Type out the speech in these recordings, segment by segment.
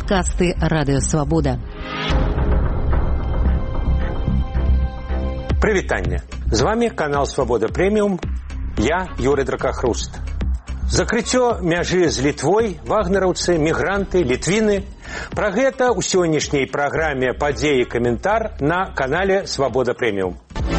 Падкасты Радыёсвабода. Прывітанне. З вами канал Свабода Прэміум. Я Юрый Дракахруст. Закрыццё мяжы з Літвой, вагнераўцы, мігранты, літвіны. Пра гэта ў сённяшняй праграме «Падзеі і каментар» на канале Свабода Прэміум.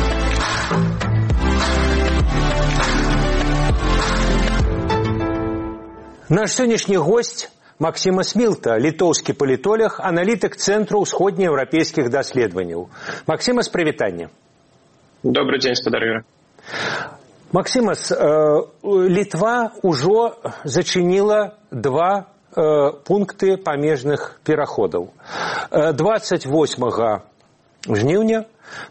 Наш сённяшні госць Максима Смилта, літоўскі палітолог, аналітык Цэнтру ўсходнееўрапейскіх даследаванняў. Максимас, прывітанне. Добрый день, спадар Юра. Максимас, Літва ўжо зачыніла два пункты памежных пераходаў. 28 жніўня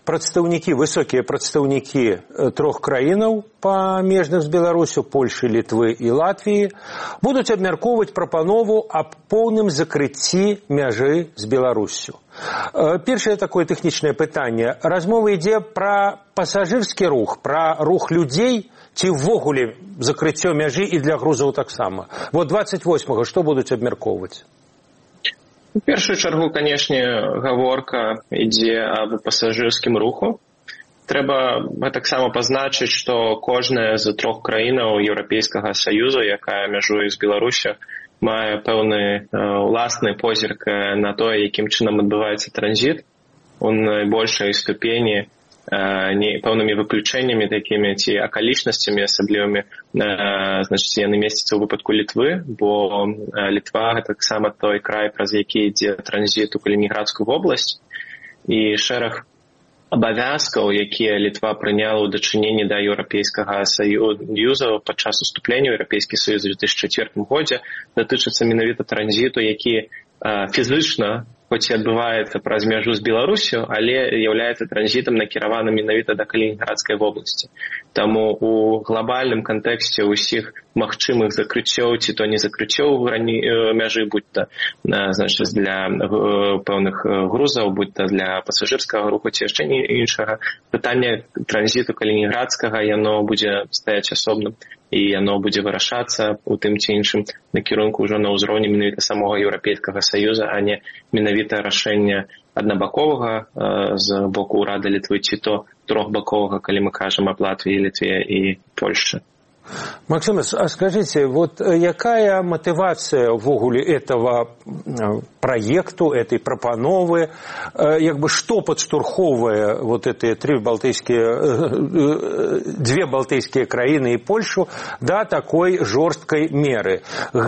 высокія прадстаўнікі трох краінаў памежных з Беларусю, Польшы, Літвы і Латвіі будуць абмяркоўваць прапанову аб поўным закрыцці мяжы з Беларуссю. Першае такое тэхнічнае пытанне. Размова ідзе пра пасажырскі рух, пра рух людзей, ці ўвогуле закрыццё мяжы і для грузаў таксама. Вот 28-го што будуць абмяркоўваць? У першую чаргу, канешне, гаворка ідзе аб пасажырскім руху. Трэба таксама пазначыць, што кожная з трох краінаў Еўрапейскага Саюзу, якая мяжуе з Беларусю, мае пэўны уласны позірк на тое, якім чынам адбываецца транзіт у найбольшай ступені, пэўнымі выключэннямі такімі ці акалічнасцямі асаблівымі, значыць, яны месцяцца ў выпадку Літвы, бо Літва гэта таксама той край, праз які ідзе транзіт у Калінінградскую вобласць, і шэраг абавязкаў, якія Літва прыняла ў дачыненні да Еўрапейскага Саюза падчас уступлення ў Еўрапейскі Саюз у 2004 годзе, датычацца менавіта транзіту, які фізычна хоць і адбываецца праз мяжу з Беларусю, але з'яўляецца транзітам накіраваным менавіта да Калінінградскай вобласці. Таму у глобальным кантэксце ўсіх магчымых закрыццёў ці то не закрыццёў мяжы, будь-то значыць для пэўных грузаў, будь-то для пасажырскага руху ці яшчэ іншага, пытанне транзіту калінінградскага, яно будзе стаяць асобным і яно будзе вырашацца у тым ці іншым накірунку ўжо на ўзроўні менавіта самога Еўрапейскага Саюза, а не менавіта рашэння аднабаковага з боку ўрада Літвы ці то трохбаковага, калі мы кажам аб Латвіі, Літве і Польшчы. Максимас, а скажите, вот якая мотивация ввогуле этого проекту, этой пропановы, что подштурховывая вот эти две балтыйские краины и Польшу до такой жорсткой меры?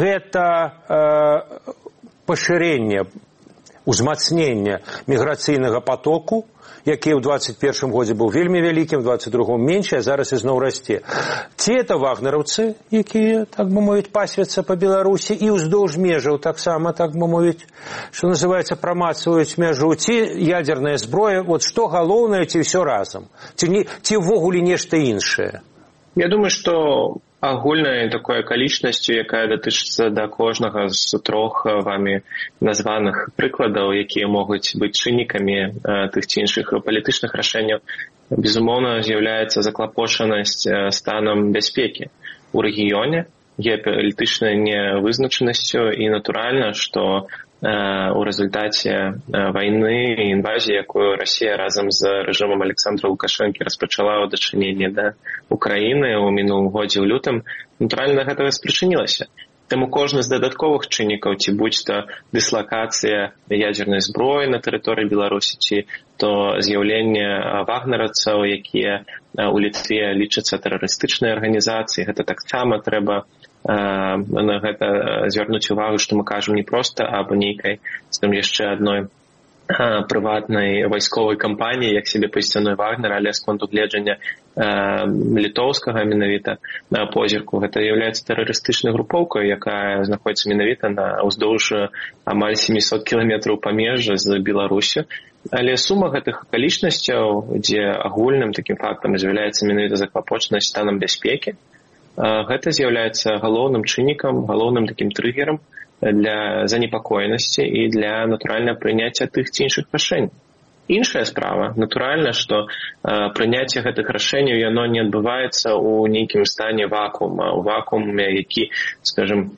Это пашырэнне, узмацнення міграцыйнага потоку, які ў 21 годзе быў вельмі вялікім, у 22 менш, а зараз ізноў расце. Ці это вагнераўцы, якія, так бы мовіць, пасвяцца па Беларусі і ўздоўж межаў таксама, так бы мовіць, што называецца, прамацваюць мяжу, ці ядерная зброя, вот што галоўнае, ці ўсё разам? Ці ўвогуле нешта іншае? Я думаю, што агульнай такой акалічнасцю, якая датычыцца да кожнага з трох вамі названых прыкладаў, якія могуць быць чыннікамі тых ці іншых палітычных рашэнняў, безумоўна, з'яўляецца заклапочанасць станам бяспекі ў рэгіёне, геапалітычнай нявызначанасцю, і натуральна, што у рэзультаце вайны і інвазіі, якую Расія разам з рэжымам Александра Лукашэнкі распачала ў дачыненні да Украіны ў мінулым годзе ў лютым, натуральна, гэта спрычынілася. Таму кожны з дадатковых чыннікаў, ці будь-то дыслакацыя ядзернай зброі на тэрыторыі Беларусі, ці то з'яўленне вагнераўцаў, якія ў Літве лічацца тэрарыстычнай арганізацыяй, гэта таксама трэба на гэта звярнуць увагу, што мы кажам не проста аб нейкай, яшчэ адной прыватнай вайсковай кампаніі, як сябе пазіцыянуе Вагнер, але з конту гледжання літоўскага менавіта позірку. Гэта з'яўляецца тэрарыстычнай групоўкай, якая знаходзіцца менавіта на ўздоўж амаль 700 кіламетраў памежжа з Беларусю. Але сума гэтых акалічнасцяў, дзе агульным такім фактам з'яўляецца менавіта заклапочанасць станам бяспекі, гэта з'яўляецца галоўным чыннікам, галоўным такім трыгерам для занепакоенасці і для, натуральна, прыняцця тых ці іншых рашэнняў. Іншая справа, натуральна, што прыняцце гэтых рашэнняў яно не адбываецца ў нейкім стане вакуума, у вакууме, які, скажем,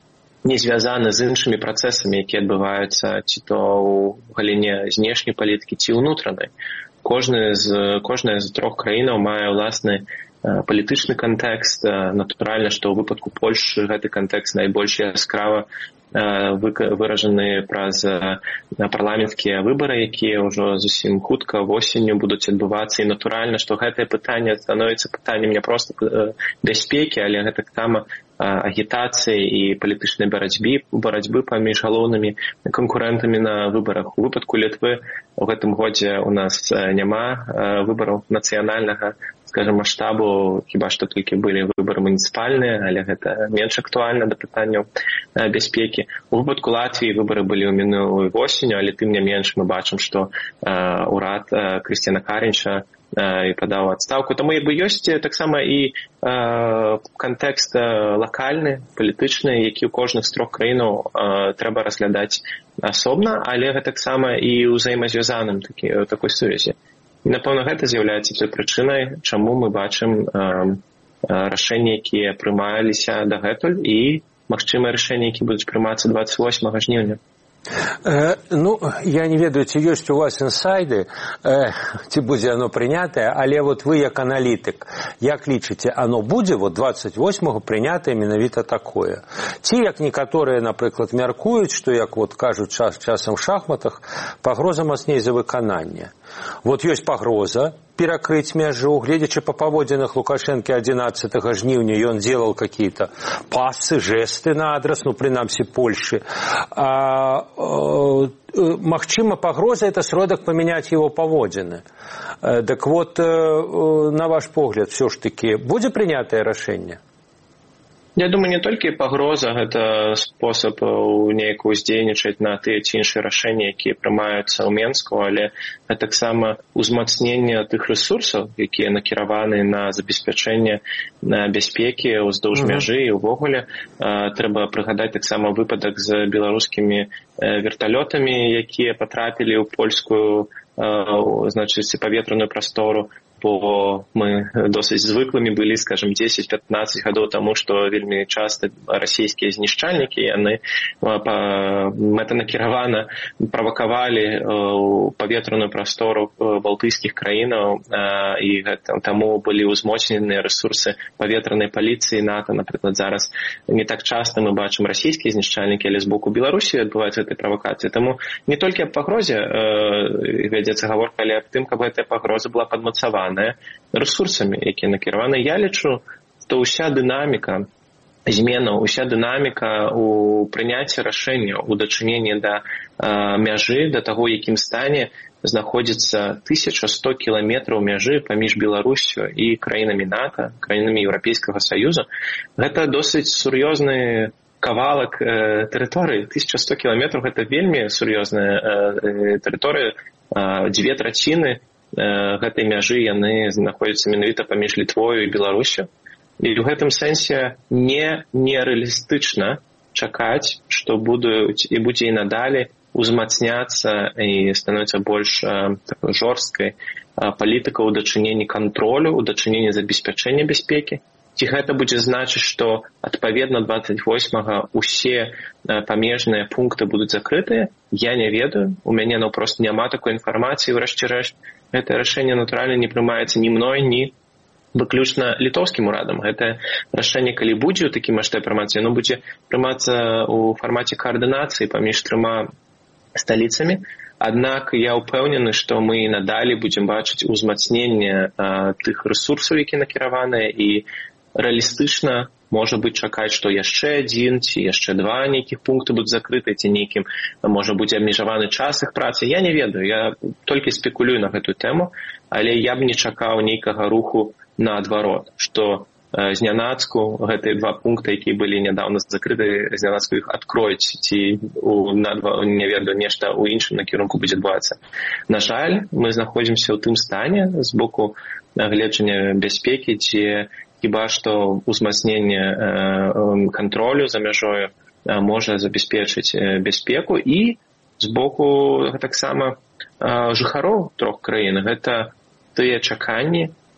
не звязаны з іншымі працэсамі, якія адбываюцца ці то ў галіне знешняй палітыкі, ці ўнутранай. Кожная з трох краінаў мае ўласны палітычны кантэкст. Натуральна, што ў выпадку Польшчы гэты кантэкст найбольш яскрава выражаны праз парламенцкія выбары, якія ўжо зусім хутка восенню будуць адбывацца. І натуральна, што гэтае пытанне становіцца пытаннем не проста бяспекі, але гэтаксама агітацыі і палітычнай барацьбы паміж галоўнымі канкурэнтамі на выбарах. У выпадку Літвы у гэтым годзе у нас няма выбараў нацыянальнага, скажем, маштабу, хіба што толькі былі выбары муніцыпальныя, але гэта менш актуальна да пытанняў бяспекі. У выпадку Латвіі выбары былі ў мінулую восенню, але тым не менш мы бачым, што ўрад Крысціяна Карінча і падаў адстаўку. Таму ёсць таксама і кантэкст лакальны, палітычны, які ў кожных з трох краінаў трэба разглядаць асобна, але гэтаксама і ўзаемазвязаным такой сувязі. І, напэўна, гэта з'яўляецца той прычынай, чаму мы бачым рашэнні, якія прымаліся дагэтуль, і магчымыя рашэнні, якія будуць прымацца 28 жніўня. Ну, я не ведаю, ці ёсць у вас інсайды, ці будзе оно прынятае, але вот вы як аналітык, як лічыце, оно будзе 28-го прынятае менавіта такое? Ці, як некаторыя, напрыклад, мяркуюць, што, як вот кажуць часам в шахматах, пагроза мацней за выкананне. Вот ёсць пагроза перакрыць мяжу, гледзячы па паводзінах Лукашэнкі 11 жніўня, ён делал какие-то пасы, жесты на адрес, ну, прынамсі, Польши. Магчыма, пагроза – это сродак паменяць его паводзіны. Так вот, на ваш погляд, все ж таки, будзе прынятае рашэнне? Я думаю, не толькі пагроза, гэта спосаб неяк уздзейнічаць на тыя ці іншыя рашэнні, якія прымаюцца ў Менску, але таксама ўзмацненне тых рэсурсаў, якія накіраваны на забеспячэнне бяспекі ўздоўж мяжы і ўвогуле. Трэба прыгадаць таксама выпадак з беларускімі верталётамі, якія патрапілі ў польскую, значыць, паветраную прастору. Бо мы досыць звыклымі былі, скажем, 10-15 гадоў таму, што вельмі часта расійскія знішчальнікі, яны мэтанакіравана правакавалі паветраную прастору балтыйскіх краінаў, і таму былі ўзмоцненыя рэсурсы паветранай паліцыі НАТО. Напрыклад, зараз не так часта мы бачым расійскія знішчальнікі, але з боку Беларусі адбываюцца гэтай правакацыі. Таму не толькі аб пагрозе вядзецца гаворка, але аб тым, каб гэтая пагроза была падмацавана ресурсамі, якія накіраваны. Я лічу, што ўся дынаміка зменаў, уся дынаміка у прыняцці рашэнняў, у дачыненні да мяжы, да таго, якім стане знаходзіцца 1100 кіламетраў мяжы паміж Беларусю і краінамі НАТО, краінамі Еўрапейскага Саюза. Гэта досыць сур'ёзны кавалак тэрыторыі. 1100 кіламетраў – гэта вельмі сур'ёзная тэрыторыя. 2/3 гэтай мяжы яны знаходзяцца менавіта паміж Літвою і Беларусю. І ў гэтым сэнсе нерэалістычна чакаць, што будзе і надалей узмацняцца і становіцца больш жорсткай палітыка ў дачыненні кантролю, ў дачыненні забеспячэння бяспекі. Ці гэта будзе значыць, што адпаведна 28-га усе памежныя пункты будуць закрытыя? Я не ведаю. У мяне проста няма такой інфармацыі. Урэшце рэшт, гэта рашэнне, натуральна, не прымаецца ні мной, ні выключна літоўскім урадам. Гэта рашэнне, калі будзе ў такі маштаб прымацца, яно будзе прымацца ў фармаце каардынацыі паміж трыма сталіцамі. Аднак я ўпэўнены, што мы і надалей будзем бачыць узмацненне тых рэсурсаў, якія накіраваныя, і рэалістычна можа быць чакаць, што яшчэ адзін ці яшчэ два нейкіх пункты будуць закрыты, ці нейкім можа будзе абмежаваны час іх працы. Я не ведаю, я толькі спекулюю на гэтую тэму, але я б не чакаў нейкага руху наадварот, што знянацку гэтыя два пункты, якія былі нядаўна закрыты, знянацку іх адкроюць, ці не ведаю, нешта ў іншым накірунку будзе адбывацца. На жаль, мы знаходзімся ў тым стане з боку гледжання бяспекі, дзе хіба што ўзмацненне кантролю за мяжою можа забяспечыць бяспеку, і з боку таксама жыхароў трох краін. Гэта тыя чаканні,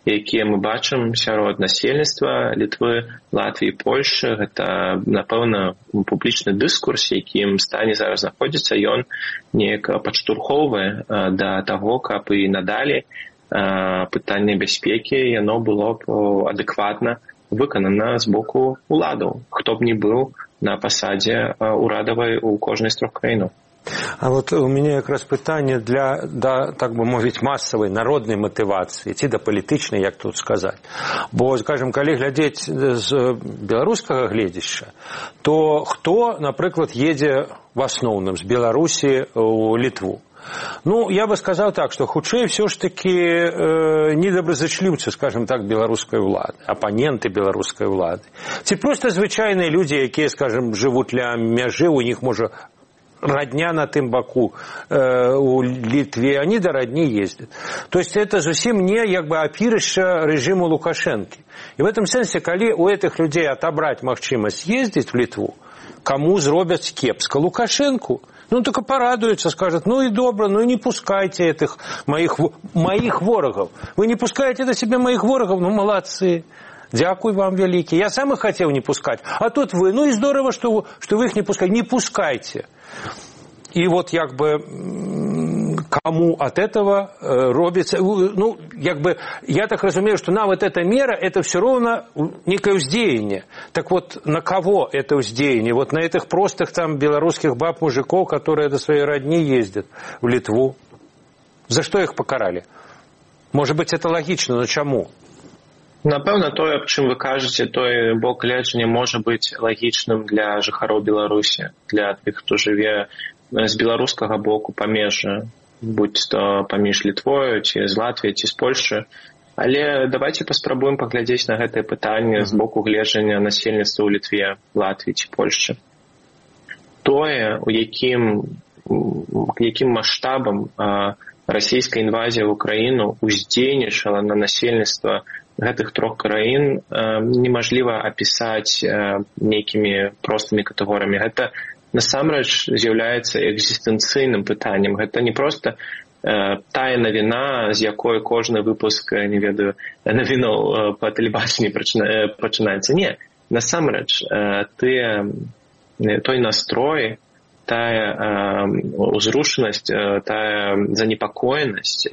якія мы бачым сярод насельніцтва Літвы, Латвіі, Польшы. Гэта, напэўна, публічны дыскурс, якім стане зараз знаходзіцца, ён неяк падштурхоўвае да таго, каб і надалей пытанне бяспекі яно было б адэкватна выканана з боку уладаў, хто б ні быў на пасадзе урадавай у кожнай з трох краінаў. А вот у меня якраз пытанне для, так бы мовіць, масавай народнай матывацыі, ці да палітычнай, як тут сказаць. Бо, скажем, калі глядзець з беларускага гледзяшча, то хто, напрыклад, едзе в асноўным з Беларусі ў Літву? Ну, я бы сказал так, что хутчэй все ж таки недобразычліўцы, скажем так, беларускай улады, апаненты беларускай улады. Ці просто звычайныя людзі, якія, скажем, жывуць ля мяжы, у них можа родня на тым баку у Литве, они до родни ездят. То есть это зусім не як бы апірышча режиму Лукашенко. И в этом смысле, калі у этих людей отобрать магчымасць ездить в Литву, кому зробяць кепска? Лукашенко. Ну, только порадуется, скажет, ну и добро, ну и не пускайте этих моих ворогов. Вы не пускаете до себя моих ворогов? Ну, молодцы. Дякую вам, великий. Я сам их хотел не пускать. А тут вы. Ну и здорово, что вы их не пускаете. Не пускайте. И вот як бы кому от этого робится, ну, як бы, я так разумею, что на вот эта мера, это все равно некое уздеяние. Так вот, на кого это уздеяние? Вот на этих простых там белорусских баб, мужиков, которые до своей родни ездят в Литву. За что их покарали? Может быть, это логично, но чему? Напэўна, тое, аб чым вы кажаце, той бок гледжання можа быць лагічным для жыхароў Беларусі, для тых, хто жыве з беларускага боку памежжа, будь то паміж Літвою, ці з Латвіяй, ці з Польшчы. Але давайте паспрабуем паглядзець на гэтае пытанне з боку гледжання насельніцтва ў Літве, Латвіі ці Польшчы. Тое, у якім маштабам расійская інвазія ў Украіну уздзейнічала на насельніцтва гэтых трох краін, немажліва апісаць нейкімі простымі катэгорыямі. Гэта насамрэч з'яўляецца экзістэнцыйным пытаннем. Гэта не проста тая навіна, з якой кожны выпуск, не ведаю, навіноў па тэлебачанні пачынаецца. Не, насамрэч той настрой, тая узрушанасць, тая занепакоенасць,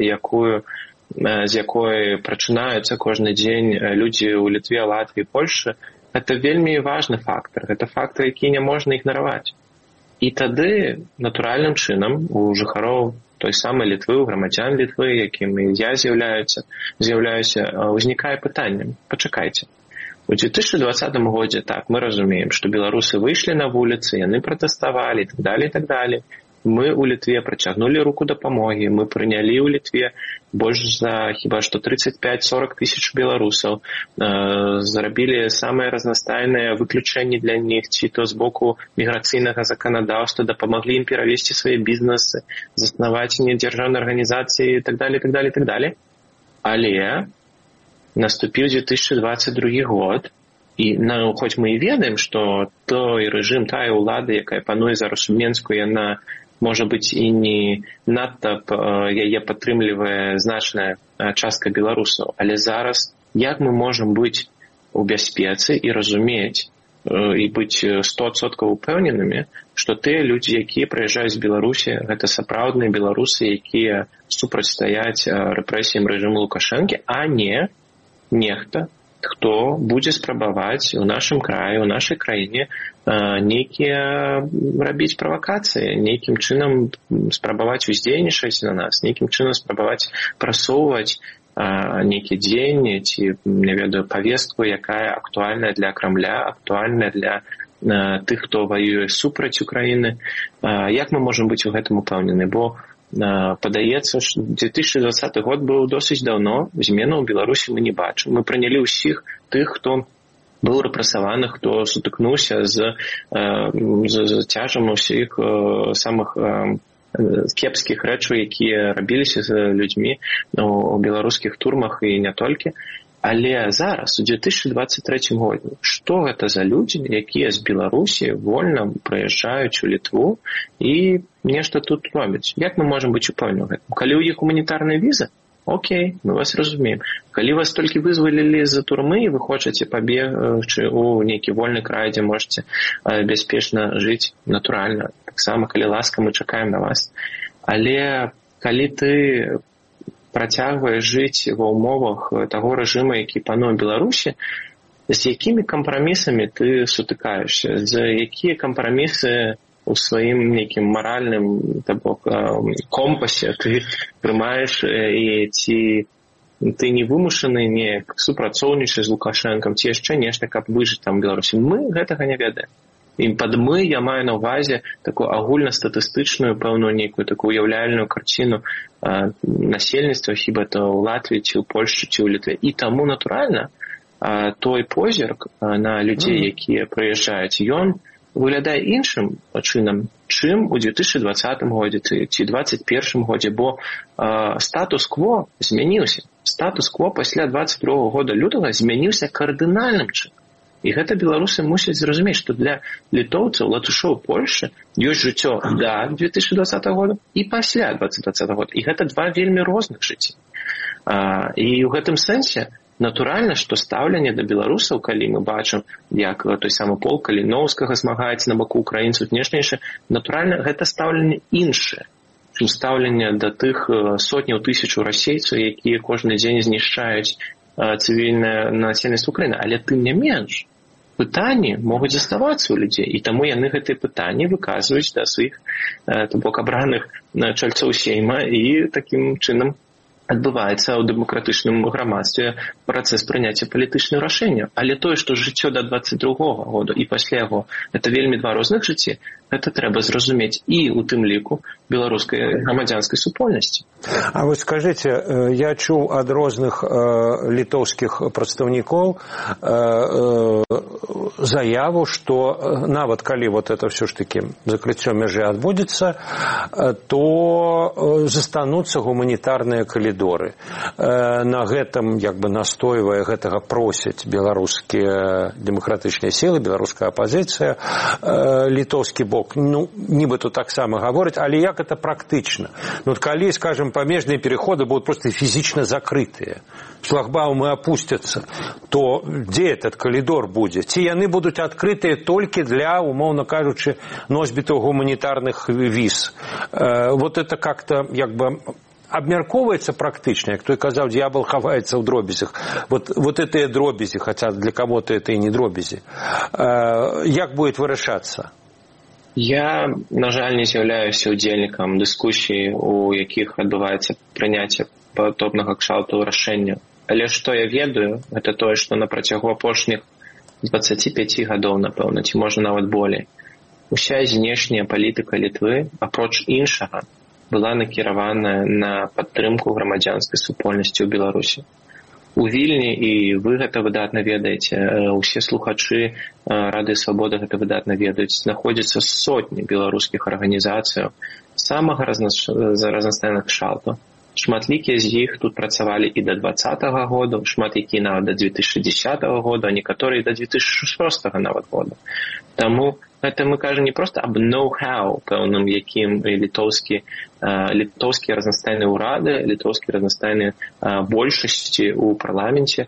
з якой прачынаюцца кожны дзень людзі ў Літве, Латвіі, Польшы, гэта вельмі важны фактар. Гэта фактар, які не можна ігнараваць. І тады, натуральным чынам, у жыхароў той самай Літвы, у грамадзян Літвы, якімі я з'яўляюся, узнікае пытанне. Пачакайце. У 2020 годзе, так, мы разумеем, што беларусы выйшлі на вуліцы, яны пратэставалі, і так далее. Мы ў Літве працягнулі руку дапамогі, мы прынялі ў Літве больш за хіба што 35-40 тысяч беларусаў, зрабілі самыя разнастайныя выключэнні для них, ці то з боку міграцыйнага заканадаўства, дапамаглі ім перавесці свае бізнесы, заснаваць недзяржаўныя арганізацыі і так далее. Але наступіў 2022 год, і хоць мы і ведаем, што той рэжым, тая ўлада, якая пануе зараз у Менску, яна можа быць і не надта яе падтрымлівае значная частка беларусаў. Але зараз як мы можам быць у бяспецы і разумець і быць 100% упэўненымі, што тыя людзі, якія прыязджаюць з Беларусі, гэта сапраўдныя беларусы, якія супрацьстаяць рэпрэсіям рэжыму Лукашэнкі, а не нехта, хто будзе спрабаваць у нашым краі, у нашай краіне нейкія рабіць правакацыі, нейкім чынам спрабаваць уздзейнічаць на нас, нейкім чынам спрабаваць прасоўваць нейкі дзеянні ці, не ведаю, павестку, якая актуальная для Крамля, актуальная для тых, хто ваюе супраць Украіны. Як мы можам быць у гэтым упэўнены? Бо падаецца, што 2020 год быў досыць даўно, зменаў у Беларусі мы не бачым. Мы прынялі ўсіх тых, хто быў рэпрэсаваны, хто сутыкнуўся з цяжам усіх самых кепскіх рэчаў, якія рабіліся з людзьмі у беларускіх турмах і не толькі. Але зараз, у 2023 годзе, што гэта за людзі, якія з Беларусі вольна прыязджаюць у Літву і нешта тут робяць? Як мы можам быць упэўненыя ў гэтым? Калі ў іх гуманітарная віза, Окей, мы вас разумеем. Калі вас толькі вызвалілі з турмы, і вы хочаце пабегчы ў нейкі вольны край, дзе можаце бяспечна жыць, натуральна. Таксама, калі ласка, мы чакаем на вас. Але калі ты працягваеш жыць ва ўмовах таго рэжыма, які пануе ў Беларусі, з якімі кампрамісамі ты сутыкаешся, якія кампрамісы у сваім нейкім маральным компасе ты прымаеш, і ці ты не вымушаны неяк супрацоўнічаць з Лукашэнкам, ці яшчэ нешта, каб выжыць там у Беларусі. Мы гэтага не ведаем. І пад мы я маю на ўвазе такую агульнастатыстычную, пэўную нейкую такую уяўляльную карціну насельніцтва, хіба то ў Латвіі, ці ў Польшчы, ці ў Літве. І таму, натуральна, той позірк на людзей, якія прыязджаюць, ён выглядае іншым чынам, чым у 2020 годзе ці 2021 годзе, бо статус-кво змяніўся. Статус-кво пасля 22 года лютага змяніўся кардынальным чынам. І гэта беларусы мусяць зразумець, што для літоўцаў, латышоў Польшчы ёсць жыццё да 2020 года і пасля 2020 года. І гэта два вельмі розных жыцці. І ў гэтым сэнсе натуральна, што стаўленне да беларусаў, калі мы бачым, як той самы полк Каліноўскага змагаецца на баку украінцаў, нешта, натуральна, гэта стаўленне іншае, чым стаўленне да тых сотняў тысячаў расейцаў, якія кожны дзень знішчаюць цывільнае насельніцтва Украіны. Але тым не менш, пытанні могуць заставацца ў людзей, і таму яны гэтыя пытанні выказваюць да сваіх абраных чальцоў сейма, і такім чынам адбываецца ў дэмакратычным грамадстве працэс прыняцця палітычных рашэнняў. Але тое, што жыццё да 22-го года і пасля яго, гэта вельмі два розных жыцці, гэта трэба зразумець і ў тым ліку беларускай грамадзянскай супольнасці. А вы скажыце, я чуў ад розных літоўскіх прадстаўнікоў заяву, што нават калі вот это все ж таки закрыццё мяжы адбудзецца, то застануцца гуманітарныя калідоры. На гэтым як бы настойвае, гэтага просяць беларускія дэмакратычныя сілы, беларуская апазіцыя, літоўскі бок, ну, нібыта таксама гаворыць, але як это практычна? Ну, калі, скажем, памежныя переходы будут просто физично закрытые, шлагбаумы опустятся, то где этот коридор будет? Ці яны будут открытые только для, умовно кажучи, носьбітаў гуманитарных виз. Вот это как-то, як бы, абмяркоўваецца практычна, як той казаў, д'ябал хаваецца ў дробязях. Вот это дробязі, хотя для кого-то это и не дробязі. Як будет вырашацца? Я, на жаль, не з'яўляюся удзельнікам дыскусій, у якіх адбываецца прыняцце падобнага кшталту рашэння. Але што я ведаю, гэта тое, што на працягу апошніх 25 гадоў, напэўна, ці можа нават болей, уся знешняя палітыка Літвы, апроч іншага, была накіраваная на падтрымку грамадзянскай супольнасці ў Беларусі. У Вільні, і вы гэта выдатна ведаеце, усе слухачы Рады Свабоды гэта выдатна ведаюць, знаходзяцца сотні беларускіх арганізацыяў самага разнастайнага кшталту. Шматлікія з іх тут працавалі і да 2020 года, шмат якія нават да 2010 года, а некаторыя да 2006 нават года. Таму гэта мы кажам не проста аб ноу-хау, пэўным якім літоўскія разнастайныя ўрады, літоўскія разнастайныя большасці ў парламенце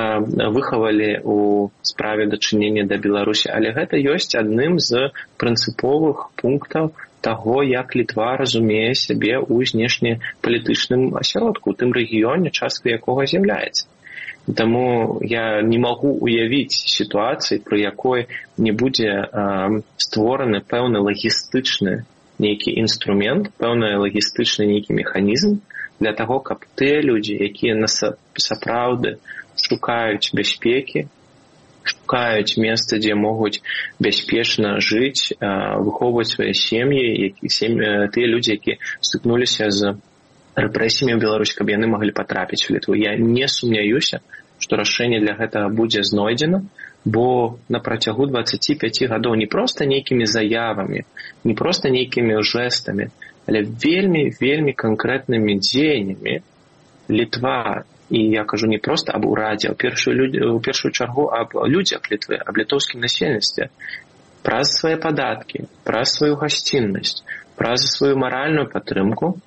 выхавалі у справе дачынення да Беларусі. Але гэта ёсць адным з прынцыповых пунктаў таго, як Літва разумее сябе ў знешнепалітычным асяродку, у тым рэгіёне, часткай якога з'яўляецца. Таму я не магу уявіць сітуацыі, пры якой не будзе створаны пэўны лагістычны нейкі інструмент, пэўны лагістычны нейкі механізм для таго, каб тыя людзі, якія сапраўды шукаюць бяспекі, шукаюць месца, дзе могуць бяспечна жыць, выхоўваць свае сем'і, тыя людзі, якія стыкнуліся з рэпрэсіямі ў Беларусі, каб яны маглі патрапіць у Літву. Я не сумняюся, што рашэнне для гэтага будзе знойдзена, бо на працягу 25 гадоў не проста нейкімі заявамі, не проста нейкімі жэстамі, але вельмі канкрэтнымі дзеяннямі Літва, і я кажу не проста аб урадзе, а ў першую чаргу аб людзях Літвы, аб літоўскім насельніцтве, праз свае падаткі, праз сваю гасціннасць, праз сваю маральную падтрымку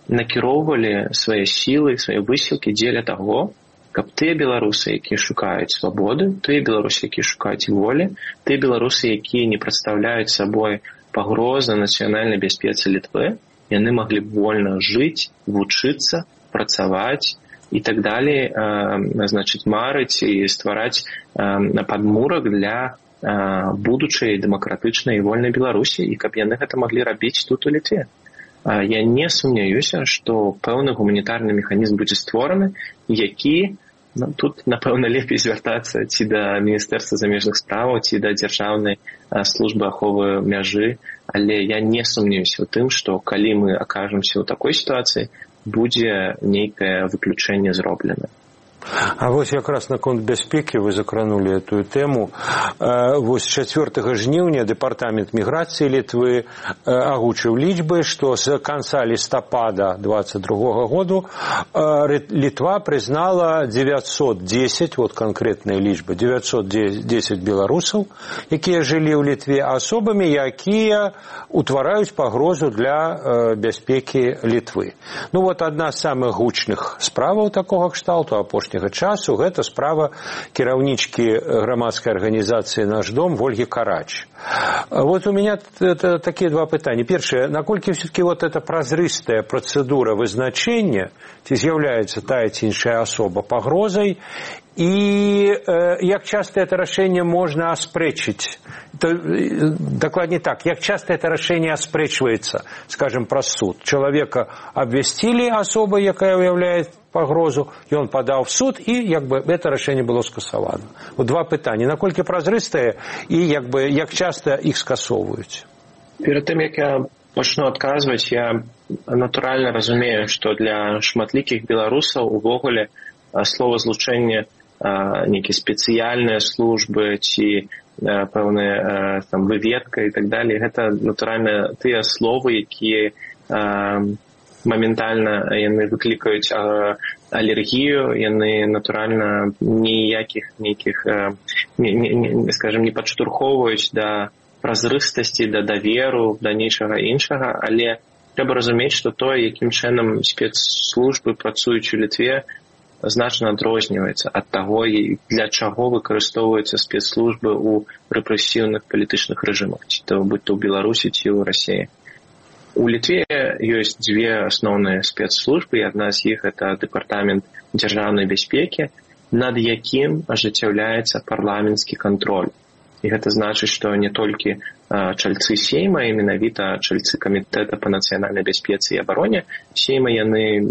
накіроўвалі свае сілы, свае высілкі дзеля таго, каб тыя беларусы, якія шукаюць свабоды, тыя беларусы, якія шукаюць волі, тыя беларусы, якія не прадстаўляюць сабой пагрозы нацыянальнай бяспецы Літвы, яны маглі б вольна жыць, вучыцца, працаваць і так далей, марыць і ствараць падмурак для будучай дэмакратычнай і вольнай Беларусі, і каб яны гэта маглі рабіць тут у Літве. Я не сумняюся, што пэўны гуманітарны механізм будзе створаны, які, тут, напэўна, лепей звяртацца ці да Міністэрства замежных справаў, ці да Дзяржаўнай службы аховы мяжы, але я не сумняюся ў тым, што калі мы акажемся ў такой сітуацыі, будзе нейкае выключэнне зроблена. А вось якраз наконт бяспекі вы закранулі эту тэму. Вось 4 жніўня Дэпартамент міграцыі Літвы агучыў лічбы, што з канца лістапада 22 году Літва прызнала 910, вот канкрэтная лічба, 910 беларусаў, якія жылі ў Літве, асобамі, якія утвараюць пагрозу для бяспекі Літвы. Ну вот адна з самых гучных справаў такога кшталту апошняга часу, гэта справа кіраўнічкі грамадскай арганізацыі «Наш дом» Ольги Карач. Вот у меня такие два пытания. Первое, наколькі все-таки вот эта празрыстая процедура вызначения, ці з'яўляецца тая ці іншая асоба пагрозай, и як часто это решение можно оспречить? Докладнее так, як часто это решение оспречивается, скажем, про суд. Человека обвестили особой, якая уявляет пагрозу, и он подал в суд, и это решение было скасовано. Вот два пытания. Наколькі празрыстые, и як часто их скасовывают? Перед тем, як я пачну адказваць, я натуральна разумею, што для шматлікіх беларусаў увогуле словазлучэнне нейкія спецыяльныя службы ці пэўная выведка і так далее, гэта натуральна тыя словы, якія моментальна яны выклікаюць алергію, яны натуральна ніякіх нейкіх, скажем, не падштурхоўваюць да празрыстасці, да даверу, да нечага іншага, але трэба разумець, што тое, якім чынам спецслужбы працуюць у Літве, значна адрозніваецца ад таго, для чаго выкарыстоўваюцца спецслужбы ў рэпрэсіўных палітычных рэжымах, ці то будь то ў Беларусі, ці ў Расіі. У Літве ёсць дзве асноўныя спецслужбы, і адна з іх гэта Дэпартамент дзяржаўнай бяспекі, над якім ажыццяўляецца парламенцкі кантроль. І гэта значыць, што не толькі чальцы Сейма, і менавіта чальцы Камітэта па нацыянальнай бяспецы і абароне Сейма, яны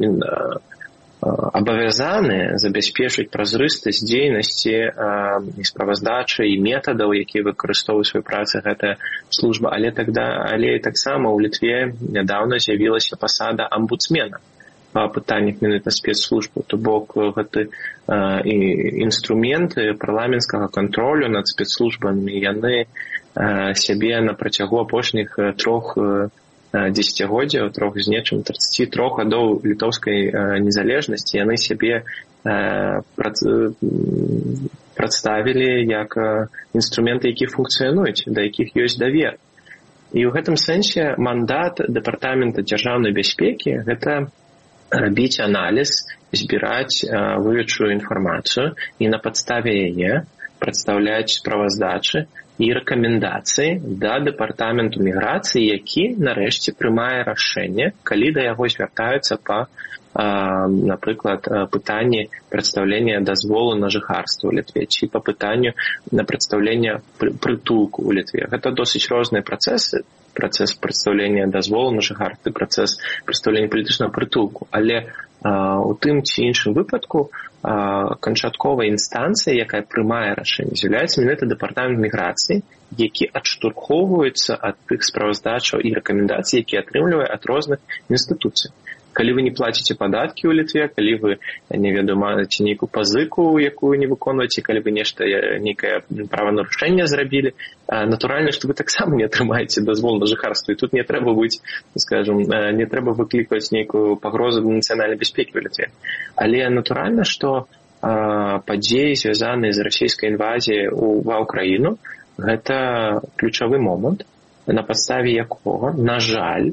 абавязаны забяспечыць празрыстасць дзейнасці і справаздачы і метадаў, якія выкарыстоўваюць сваю працу гэтая служба, але таксама ў Літве нядаўна з'явілася пасада амбудсмена па пытаннях менавіта спецслужбы, то бок гэты інструменты парламенцкага кантролю над спецслужбамі, яны сябе на працягу апошніх 3 дзесяцігоддзяў, 3 з нечым, 33 гадоў літоўскай незалежнасці, яны сябе прадставілі як інструменты, якія функцыянуюць, да якіх ёсць давер. І ў гэтым сэнсе мандат Дэпартамента дзяржаўнай бяспекі – гэта рабіць аналіз, збіраць выведчую інфармацыю і на падставе яе прадстаўляць справаздачы і рэкамендацыі да Дэпартаменту міграцыі, які нарэшце прымае рашэнне, калі да яго звяртаюцца па, напрыклад, пытанні прадстаўлення дазволу на жыхарства ў Літве, ці па пытанню на прадстаўлення прытулку ў Літве. Гэта досыць розныя працэсы, працэс прадстаўлення дазволу на жыхарства, працэс прадстаўлення палітычнага прытулку, але у тым ці іншым выпадку канчатковая інстанцыя, якая прымае рашэнне, з'яўляецца менавіта Дэпартамент міграцыі, які адштурхоўваецца ад тых справаздачаў і рэкамендацый, якія атрымлівае ад розных інстытуцый. Калі вы не плаціце падаткі ў Літве, калі вы, не ведаю, маеце нейкую пазыку, якую не выконваеце, калі вы нейкае праванарушэнне зрабілі, натуральна, што вы таксама не атрымаеце дазвол на жыхарства. І тут не трэба быць, скажем, не трэба выклікваць нейкую пагрозу нацыянальнай бяспекі ў Літве. Але натуральна, што падзеі, звязаныя з расійскай інвазіяй ва ўкраіну, гэта ключавы момант, на падставе якога, на жаль,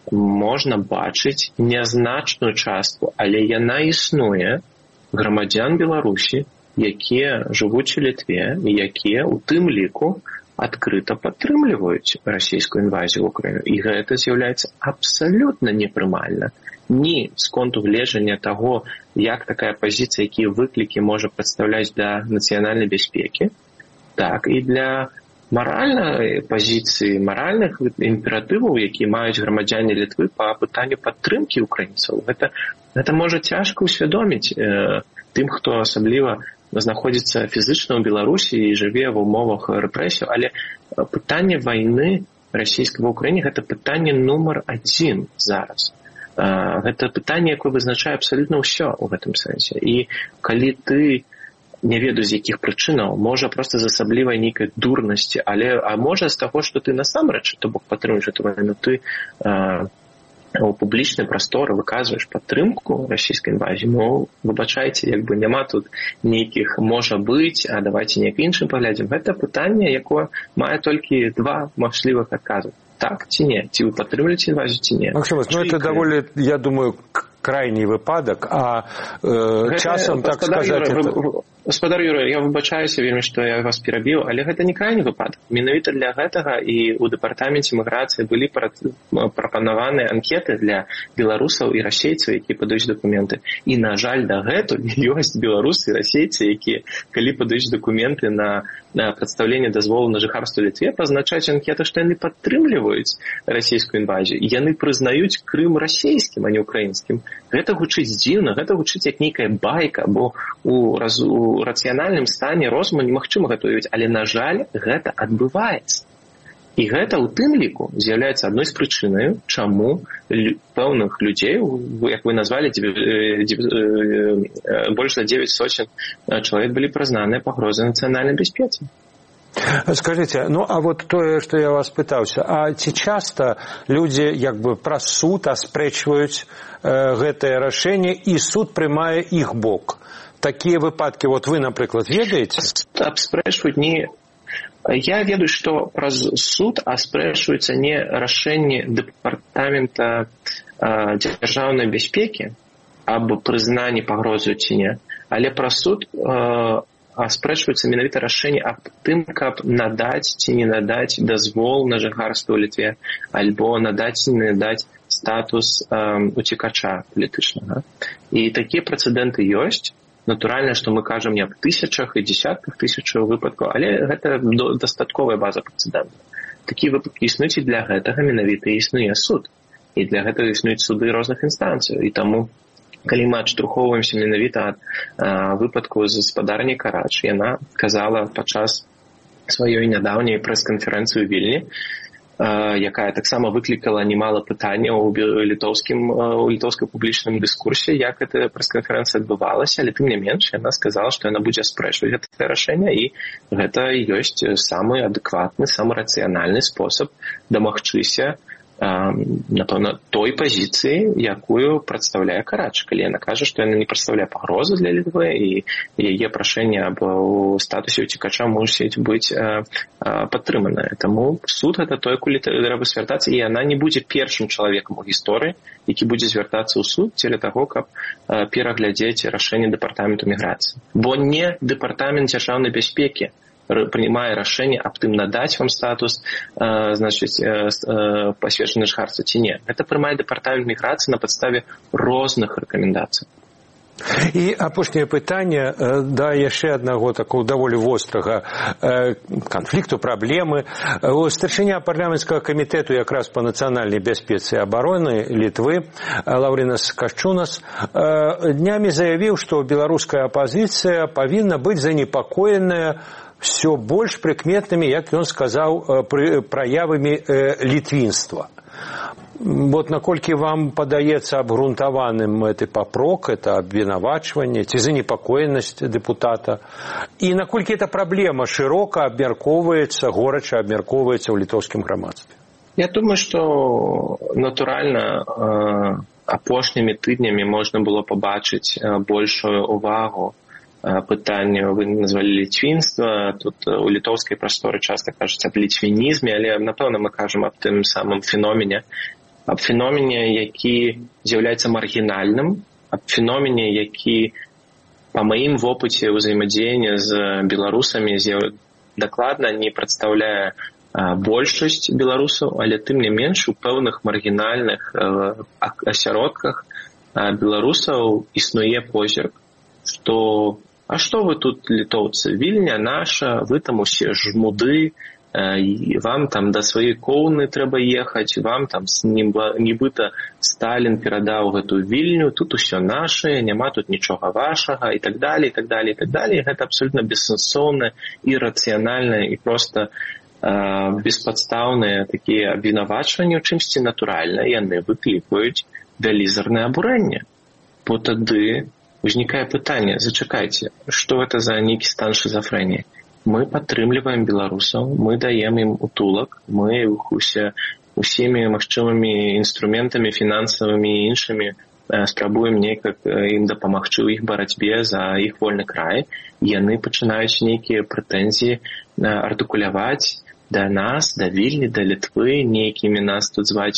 можна бачыць нязначную частку, але яна існуе, грамадзян Беларусі, якія жывуць у Літве і якія ў тым ліку адкрыта падтрымліваюць расійскую інвазію ў Украіну. І гэта з'яўляецца абсалютна непрымальна. Ні з конту гледжання таго, як такая пазіцыя, якія выклікі можа прадстаўляць для нацыянальнай бяспекі, так і для маральнай пазіцыі, маральных імператываў, якія маюць грамадзяне Літвы па пытанню падтрымкі украінцаў. Гэта можа цяжка ўсвядоміць тым, хто асабліва знаходзіцца фізычна ў Беларусі і жыве в умовах рэпрэсіяў, але пытанне вайны расійскай ва ўкраіне гэта пытанне нумар 1 зараз. Гэта пытанне, якое вызначае абсалютна ўсё ў гэтым сэнсе. І калі ты не ведаю, з якіх прычынаў, можа проста з асаблівай нейкай дурнасці, а можа з таго, што ты насамрэч, то бок падтрымуеш эту вайну, ты у публічнай прасторы выказваеш падтрымку расійскай інвазіі, выбачайце, няма тут нейкіх можа быць, а давайте неяк іншым паглядзім. Гэта пытанне, якое мае толькі два магчымых адказу. Так ці не? Ці вы падтрымліваеце інвазію, ці не? Максим, это даволі, я думаю, крайний выпадак, а часам, так сказать... Гаспадар Юрый, я выбачаюся вельмі, што я вас перабіў, але гэта не крайні выпадак. Менавіта для гэтага і ў дэпартаменце міграцыі былі прапанаваныя анкеты для беларусаў і расейцаў, якія падаюць дакументы. І, на жаль, дагэтуль ёсць беларусы і расейцы, якія, калі падаюць дакументы на прадстаўленне дазволу на жыхарства ў Літве, пазначаюць анкеты, што яны падтрымліваюць расійскую інвазію. І яны прызнаюць Крым расійскім, а не украінскім. Гэта гучыць дзіўна, гэта гучыць як нейкая байка, бо у рацыянальным стане розуму немагчыма гэта уявіць, але, на жаль, гэта адбываецца. І гэта ў тым ліку з'яўляецца адной з прычынаў, чаму пэўных людзей, як вы назвалі, больш за 9 сотен чалавек былі прызнаныя пагрозай нацыянальнай бяспецы. Скажите, а вот тое, што я вас пытаўся, а ці часта людзі праз суд аспрэчваюць гэтае рашэнне і суд прымае іх бок? Такія выпадкі, вы, напрыклад, ведаеце? Абспрэчваюць не... Я ведаю, што праз суд аспрэчваюцца не рашэнні дэпартамента дзяржаўнай бяспекі аб прызнанні пагрозы ці не, але праз суд аспрэчваюцца менавіта рашэнні аб тым, каб надаць ці не надаць дазвол на жыхарства ў Літве, альбо надаць ці не надаць статус уцекача палітычнага. І такія прэцэдэнты ёсць. Натуральна, што мы кажам не аб тысячах і дзесятках тысячаў выпадкаў, але гэта дастатковая база прэцэдэнтаў. Такія выпадкі існуюць і для гэтага менавіта існуе суд. І для гэтага існуюць суды розных інстанцыяў. І таму, калі мы адштурхоўваемся менавіта ад выпадку з гаспадарняй Карач, яна казала падчас сваёй нядаўняй прэс-канферэнцыі ў Вільні, якая таксама выклікала немало пытанняў у літоўскай публічным дыскурсе, як эта прэс-канферэнцыя адбывалася, але тым не менш яна сказала, што яна будзе аспрэчваць гэтае рашэнне, і гэта ёсць самы адэкватны, самы рацыянальны спосаб дамагчыся, напэўна, той пазіцыі, якую прадстаўляе Карач, калі яна кажа, што яна не прадстаўляе пагрозы для Літвы, і яе прашэнне аб статусе уцекача мусіць быць падтрыманае. Таму суд гэта той, куды трэба звяртацца, і яна не будзе першым чалавекам у гісторыі, які будзе звяртацца ў суд дзеля таго, каб пераглядзець рашэнне дэпартаменту міграцыі. Бо не дэпартамент дзяржаўнай бяспекі прымае рашэнне аб тым, надаць вам статус, пасведчанне жыхарства ці не. Гэта прымае дэпартамент міграцыі на падставе розных рэкамендацый. І апошняе пытанне да яшчэ аднаго такого даволі вострага канфлікту, праблемы. Старшыня парламенцкага камітэту якраз па нацыянальнай бяспецы і абароны Літвы Лаўрінас Кашчунас днямі заявіў, што беларуская апазіцыя павінна быць занепакоеная все больш прыкметнымі, як ён сказаў, праявамі літвінства. Наколькі вам падаецца абгрунтаваным гэты папрок, это абвінавачванне ці занепакоенасць дэпутата, і наколькі эта праблема шырока абмяркоўваецца, горача абмяркоўваецца ў літоўскім грамадстве? Я думаю, што натуральна апошнімі тыднямі можна было пабачыць большую увагу пытанню, вы назвалі ліцвінства, тут у літоўскай прасторы часта кажуць аб ліцвінізме, але, напэўна, мы кажам аб тым самым феномене аб феномене, які з'яўляецца маргінальным, аб феномене, які па маім вопыце ўзаемадзеяння з беларусамі дакладна не прадстаўляе большасць беларусаў, але тым не менш у пэўных маргінальных асяродках беларусаў існуе позірк, што а што вы тут, літоўцы, Вільня наша, вы там усе жмуды, вам там да сваёй коўны трэба ехаць, вам там нібыта Сталін перадаў гэтую Вільню, тут усё нашае, няма тут нічога вашага, і так далее, і так далее, і так далее. Гэта абсолютна бессэнсоўна, ірацыянальна і проста беспадстаўныя такія абвінавачванні ў чымсьці натуральна, яны выклікаюць вялізарнае абурэнне. Бо тады узнікае пытанне, зачакайце, што гэта за нейкі стан шизофрэніі? Мы падтрымліваем беларусаў, мы даем ім утулак, мы усімі магчымымі інструментамі, фінансавымі і іншымі спрабуем неяк ім дапамагчы ў іх барацьбе за іх вольны край. Яны пачынаюць нейкія прэтэнзіі артыкуляваць да нас, да Вільні, да Літвы, нейкімі нас тут зваць,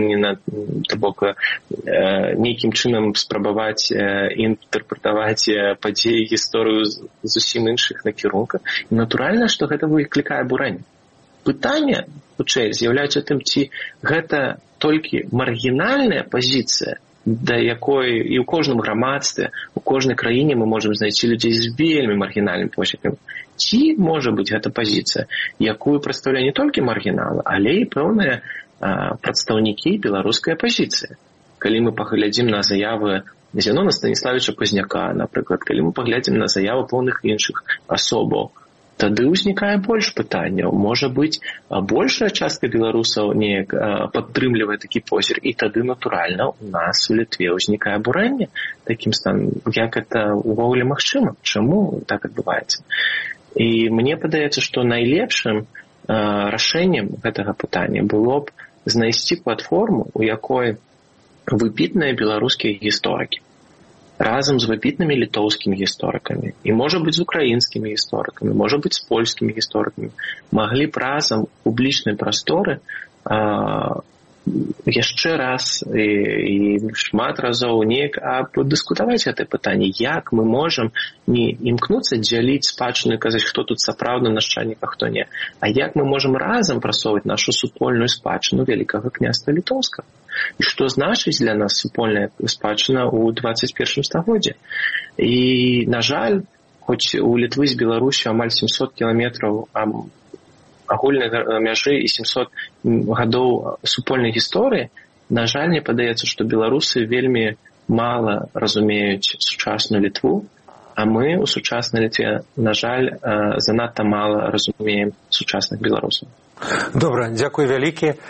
нейкім чынам спрабаваць інтэрпрэтаваць падзеі, гісторыю зусім іншых накірунках. І натуральна, што гэта выклікае абурэнне. Пытанне, хутчэй, з'яўляецца тым, ці гэта толькі маргінальная пазіцыя, да якой і ў кожным грамадстве, у кожнай краіне мы можам знайсці людзей з вельмі маргінальным позіркам. Ці можа быць гэта пазіцыя, якую прадстаўляе не толькі маргіналы, але і пэўныя прадстаўнікі беларускай апазіцыі. Калі мы паглядзім на заявы Зенона Станіславіча Пазняка, напрыклад, калі мы паглядзім на заявы пэўных іншых асобаў, тады ўзнікае больш пытанняў. Можа быць, большая частка беларусаў неяк падтрымлівае такі позірк, і тады, натуральна, у нас у Літве ўзнікае абурэнне такім станам, як гэта ўвогуле магчыма, чаму так адбываецца. І мне падаецца, што найлепшым рашэннем гэтага пытання было б знайсці платформу, у якой выбітныя беларускія гісторыкі разам з выбітнымі літоўскімі гісторыкамі і, можа быць, з украінскімі гісторыкамі, можа быць, з польскімі гісторыкамі маглі б разам у публічнай прасторы яшчэ раз і шмат разоў неяк дыскутаваць гэтае пытанне, як мы можам не імкнуцца дзяліць спадчыну і казаць, хто тут сапраўдны нашчаднік, а хто не, а як мы можам разам прасоўваць нашу супольную спадчыну вялікага княства літоўскага. І што значыць для нас супольная спадчына ў 21 стагоддзі. І, на жаль, хоць у Літвы з Беларусю амаль 700 кіламетраў агульнай мяжы і 700 гадоў супольнай гісторыі, на жаль, мне падаецца, што беларусы вельмі мала разумеюць сучасную Літву, а мы ў сучаснай Літве, на жаль, занадта мала разумеем сучасных беларусаў. Добра, дзякуй вялікі.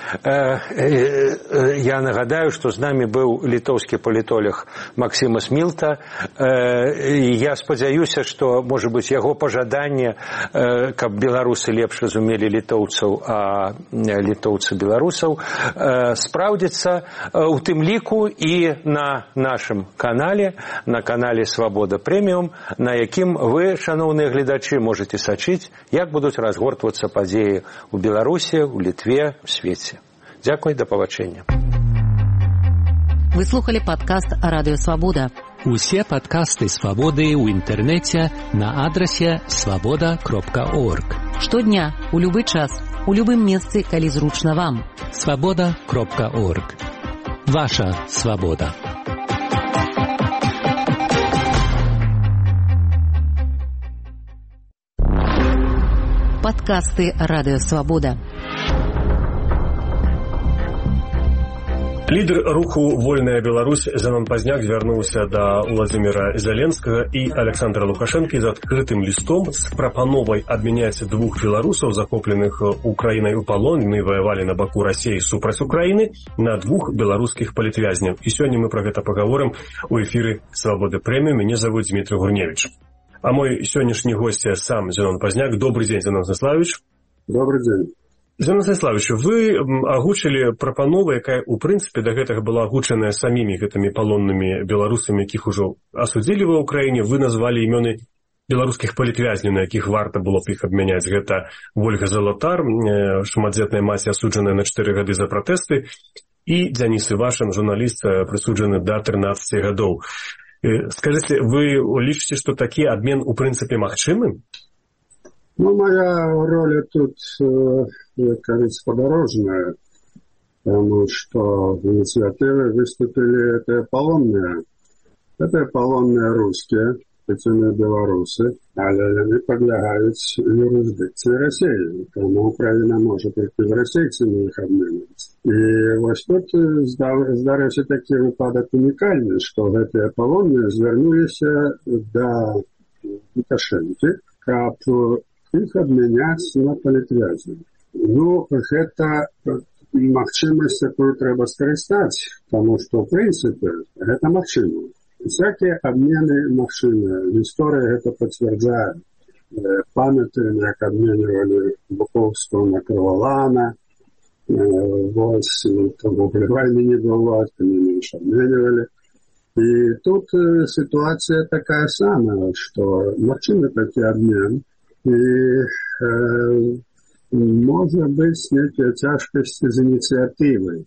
Я нагадаю, што з намі быў літоўскі палітолог Максімас Мілта. Я спадзяюся, што, можа быць, яго пажаданне, каб беларусы лепш разумелі літоўцаў, а літоўцы беларусаў, спраўдзіцца у тым ліку і на нашым канале, на канале «Свабода Прэміум», на якім вы, шаноўныя гледачы, можаце сачыць, як будуць разгортвацца падзеі ў Беларусі, у Літве, у свеце. Дзякуй, да пабачэння. Вы слухали падкаст «Радыё Свабода». Усе падкасты «Свабоды» ў інтэрнэце на адрасе свабода.орг. Штодня, у любы час, у любым месцы, калі зручна вам. свабода.орг. Ваша свабода. Падкасты «Радыё Свабода». Лідар руху «Вольная Беларусь» Зенон Пазняк звярнуўся да Владзіміра Зеленскага і Александра Лукашэнкі з адкрытым лістом з прапановай абмяняць двух беларусаў, захопленых Украінай у палон, яны ваявалі на баку Расіі супраць Украіны, на двух беларускіх палітвязняў. І сёння мы пра гэта пагаворым у эфіры «Свабоды Прэміум». Мяне завуць Дмітрий Гурневич. А мой сённяшні госць сам Зенон Пазняк. Добрый дзень, Зенон Станіславович. Добрый дзень. Зенон Станіславович, вы агучылі прапанову, якая, у прынцыпе, да гэтага была агучаная самімі гэтымі палоннымі беларусамі, якіх ужо асудзілі ва ўкраіне. Вы назвалі імёны беларускіх палітвязняў, на якіх варта было б іх абмяняць. Гэта Вольга Залатар, шматдзетная маці, асуджаная на 4 гады за пратэсты, і Дзяніс Івашин, журналіст, прысуджаны да 13 гадоў. Скажыце, вы лічыце, што такі абмен у прынцыпе магчымы? Ну, моя роль тут, как говорится, подорожная, потому что инициативы выступили это полонные. Это полонные русские, причем белорусы, але они подвергают юрисдикции России. Тому Украина может прийти в российцами их обменивать. И вот тут здарился такой выпадок уникальный, что эти полонные звернулись до Лукашенко, как их обменять на політвязняў. Ну, гэта магчымасць, якую трэба скарыстаць, тому што, в прынцыпе, гэта магчыма. Всякие обмены магчымыя. Гісторыя гэта пацвярджае. Памятаем, як обменивали Буковского на Крыволана, вось, того войны не было, меньше обменивали. И тут ситуация такая самая, что магчымы такі обмен, и может быть некие тяжкости с инициативой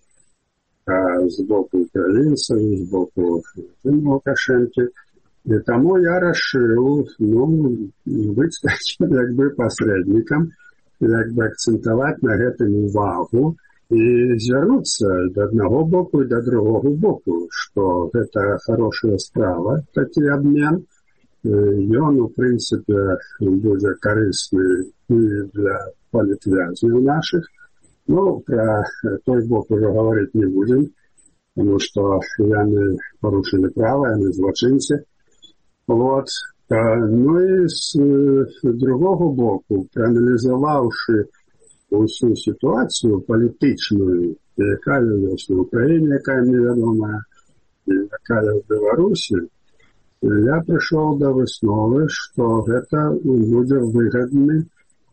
с боку украинцев, с боку Лукашенко. И тому я решил, быть таким, как бы, посредником, как бы акцентовать на этом увагу и звернуться до одного боку и до другого боку, что это хорошая справа, такой обмен. И он, в принципе, будет корыстный и для политвязняў наших. Ну, про той бок уже говорить не будем, потому что яны порушили право, яны злочинцы. Вот. Ну и с другого боку, проанализовавши всю ситуацию политичную, яка есть в Украине, яка неведомая, и яка в Беларуси, я пришел до высновы, что это будет выгодный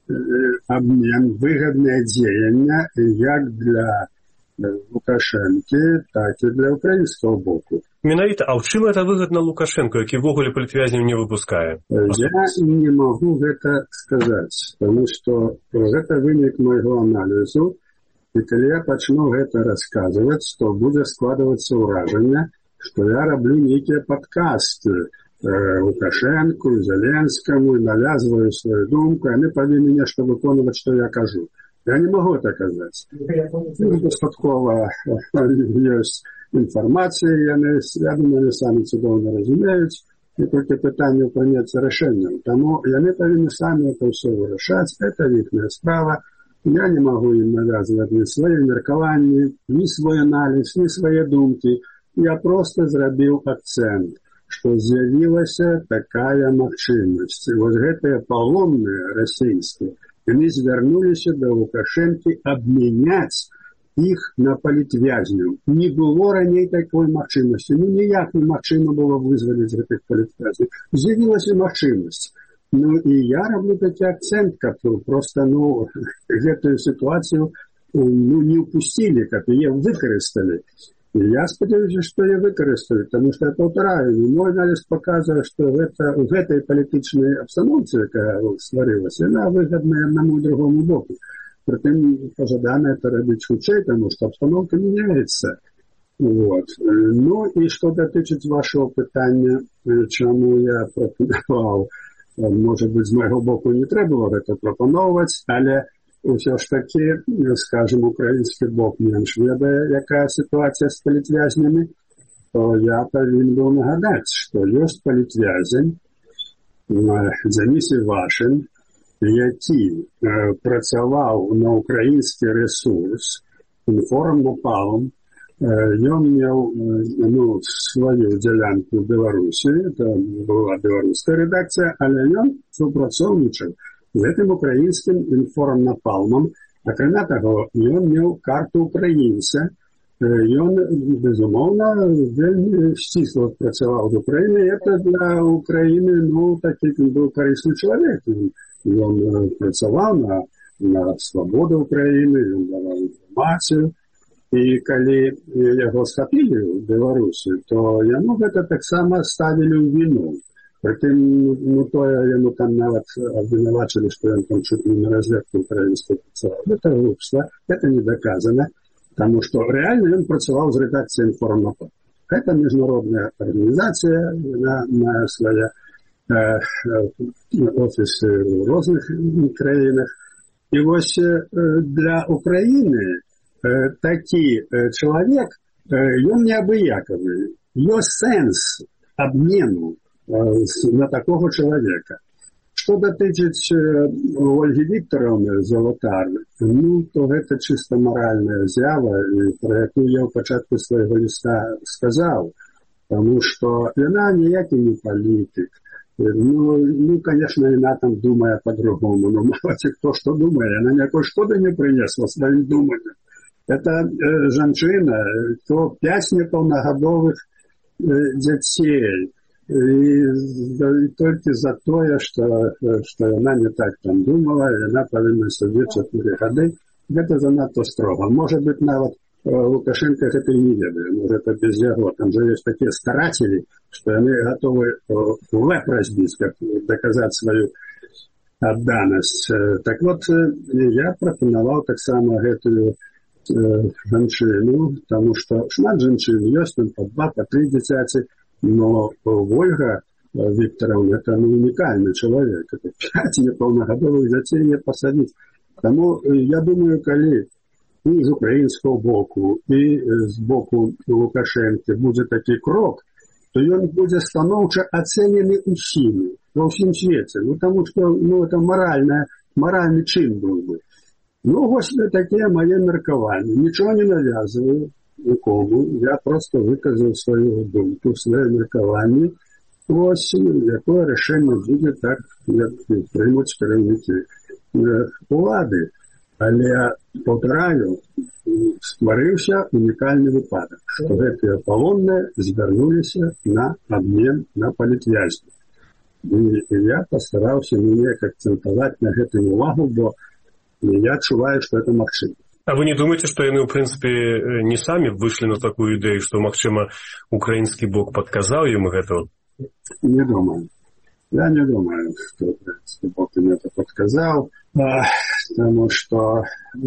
обмен, выгодное деяние як для Лукашенко, так и для украинского боку. Менавіта, а ў чым это выгодна Лукашенко, які ввогуле політвязняў не выпускае? Я не могу это сказать, потому что это вынік моего анализу, и когда я начну это рассказывать, то будет складываться уражение, что я роблю некие подкасты Лукашенку, Зеленскому, навязываю свою думку, они повинны нечто выполнять, что я кажу. Я не могу это казать. Достатково есть информация, я думаю, они сами цудовно разумеют, и только питание прийняться решением. Тому они повинны сами это все вирішати, это их справа. Я не могу им навязывать ни свои меркования, ни свой анализ, ни свои думки. Я просто зробив акцент, что з'явилась такая магчымасць. Вот гэтые полонные российские, они звернулись до Лукашенко обменять их на політвязняў. Не было раней такой магчымасці. Ніяк не магчыма было вызваліць гэтых політвязняў. З'явілася магчымасць. И я роблю такі акцент, каб просто, гэтую ситуацию, не упустили, каб ее выкарыстали. И я сподіваюся, что ее выкарыстали, потому что я повторяю, мой анализ показывает, что в этой политичной обстановке, которая створилась, она выгодна одному и другому боку. Притым пожадано это робить хутчэй, потому что обстановка меняется. Вот. Ну и что дотычить вашего питания, чему я пропонував, может быть, с моего боку не треба это пропоновать, але все ж таки, скажем, украинский бок менш ведае, якая ситуация с політвязнями, то я повинен был нагадать, что есть політвязень Дзяніс Івашин, які працаваў на украінскі рэсурс Інформнапалм. Ён меў сваю дзялянку ў Беларусі, это была беларуская рэдакцыя, але ён супрацоўнічаў з гэтым украінскім Інформнапалмам. Акрамя таго, ён меў карту украінца. Ён, безумоўна, вельмі сцісла працаваў з Украінай. Это для Украіны, такі быў карысны чалавек. Ён працаваў на свабоду Украіны, ён даваў інфармацыю. І калі яго схапілі ў Беларусі, то яму гэта таксама ставілі ў віну. Притым, яму там нават абвінавачылі, што ён там чуть не на разведку украінскую працаваў. Это глупства, это не доказано. Потому что реально он працаваў з рэдакцыяй «Інформапорт». Это международная организация, она мае свае офисы в разных краинах. И вот для Украины такой человек, он неабыяковый. Есть сенс обмену на такого человека. Что дотычить Ольги Викторовны Золотар, ну, то это чисто моральная з'ява, про яку я в початку своего листа сказал, потому что она ніякий не политик. Ну, конечно, она там думает по-другому, но мало ли кто что думает, она никакой шкоды не принесла своим думанием. Это женщина, то 5 неполногодовых детей. И только за то, что она не так там думала, и она повинна сидеть 4 года, это занадто строго. Может быть, нават Лукашенко это и не ведает, может, это без него. Там же есть такие старатели, что они готовы в лоб разбить, как доказать свою отданность. Так вот, я пропоновал так само эту женщину, потому что шмат женщин есть, там по 2, по 3 детяти, но Ольга Викторовна это уникальный человек. Это 5 неполногодовых детей не посадить. Тому я думаю, коли і з українського боку, і з боку Лукашенка буде такий крок, то він буде становчо оцінений усіми, во всім світі. Ну, тому що, це моральний чин був би. Ну, ось таке моє міркування. Нічого не нав'язую нікому. Я просто виказав свою думку, своє міркування. Ось, яке рішення буде, так, як приймуть керівники влади. Але, повторяю, створився унікальний випадок, що ці полонні звернулися на обмін на політв'язнів. І я постарався ніяк акцентувати на гэтым увагу, бо я адчуваю, што это магчыма. А вы не думаете, что яны, в принципе, не сами вышли на такую идею, что, магчыма, украинский бок подказал им это? Не думаю. Я не думаю, что украинский бок им это подказал, потому что,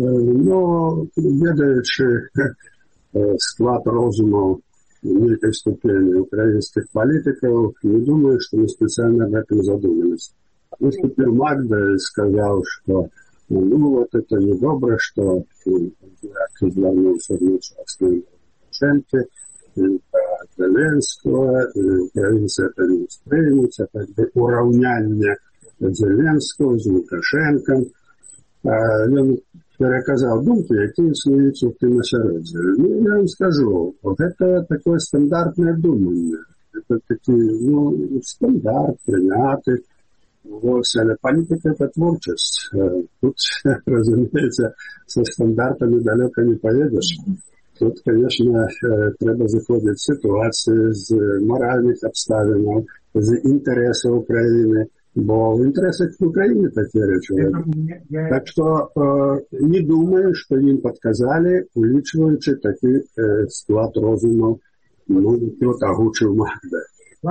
ведаючи склад розуму некой ступени украинских политиков, не думаю, что мы специально об этом задумались. Выступил Магда и сказал, что вот это недобро, что я извернулся в нечестном Лукашенке, и Зеленского, и украинцы это не воспримут, это как бы уравняние Зеленского с Лукашенком. Він переказав думки, які існують в тим осередді. Ну, я вам скажу, це таке стандартне думання. Це такий, стандарт прийняти. Ось, але політика – це творчість. Тут, розуміється, зі стандартами далеко не поїдеш. Тут, звісно, треба заходити з ситуації, з моральних обставин, з інтересів України. Бо в інтересах України такі речі. Так що не думаю, що їм підказали, улічуючи такий склад розуму, хто агучив Магда.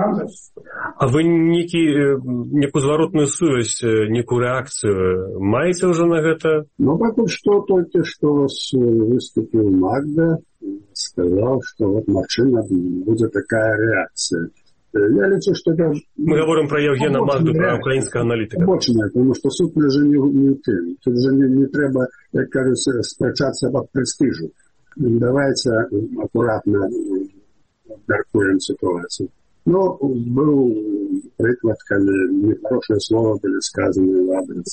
А вы некую зворотную сувязь, некую реакцию маете уже на это? Ну, потому что только что выступил Магда, сказал, что вот машина будет такая реакция. Я лечу, что это... Мы говорим про Евгена Магду, про украинского аналитика. Побочное, потому что суд же не тем. Тут же не треба, як кажется, сперечатися об престижу. Давайте аккуратно обміркуємо ситуацію. Ну, был приклад, коли нехорошие слова были сказаны в адрес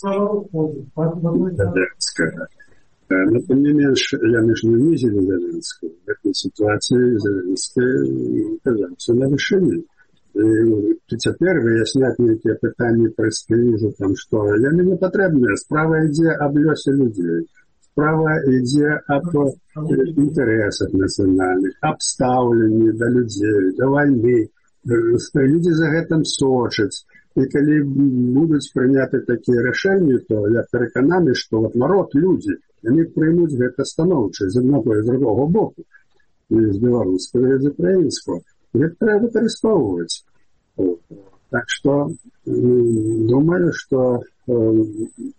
Зеленского. Но, тем не меньше, я не унизил Зеленского. В этой ситуации Зеленский оказался на вершине. І тепер виясняти які питання престижу, там, що я не потрібно. Справа йде об льосі людей. Справа йде об інтересах національних, об ставленні до людей, до війни. Люди за гэтым сочаць. І коли будуть прийняти такі рішення, то я переконаний, що от народ, люди, вони приймуть гэта становче з одного і з другого боку. І з білоруського, і з українського. Их треба використовувати. Так что думаю, что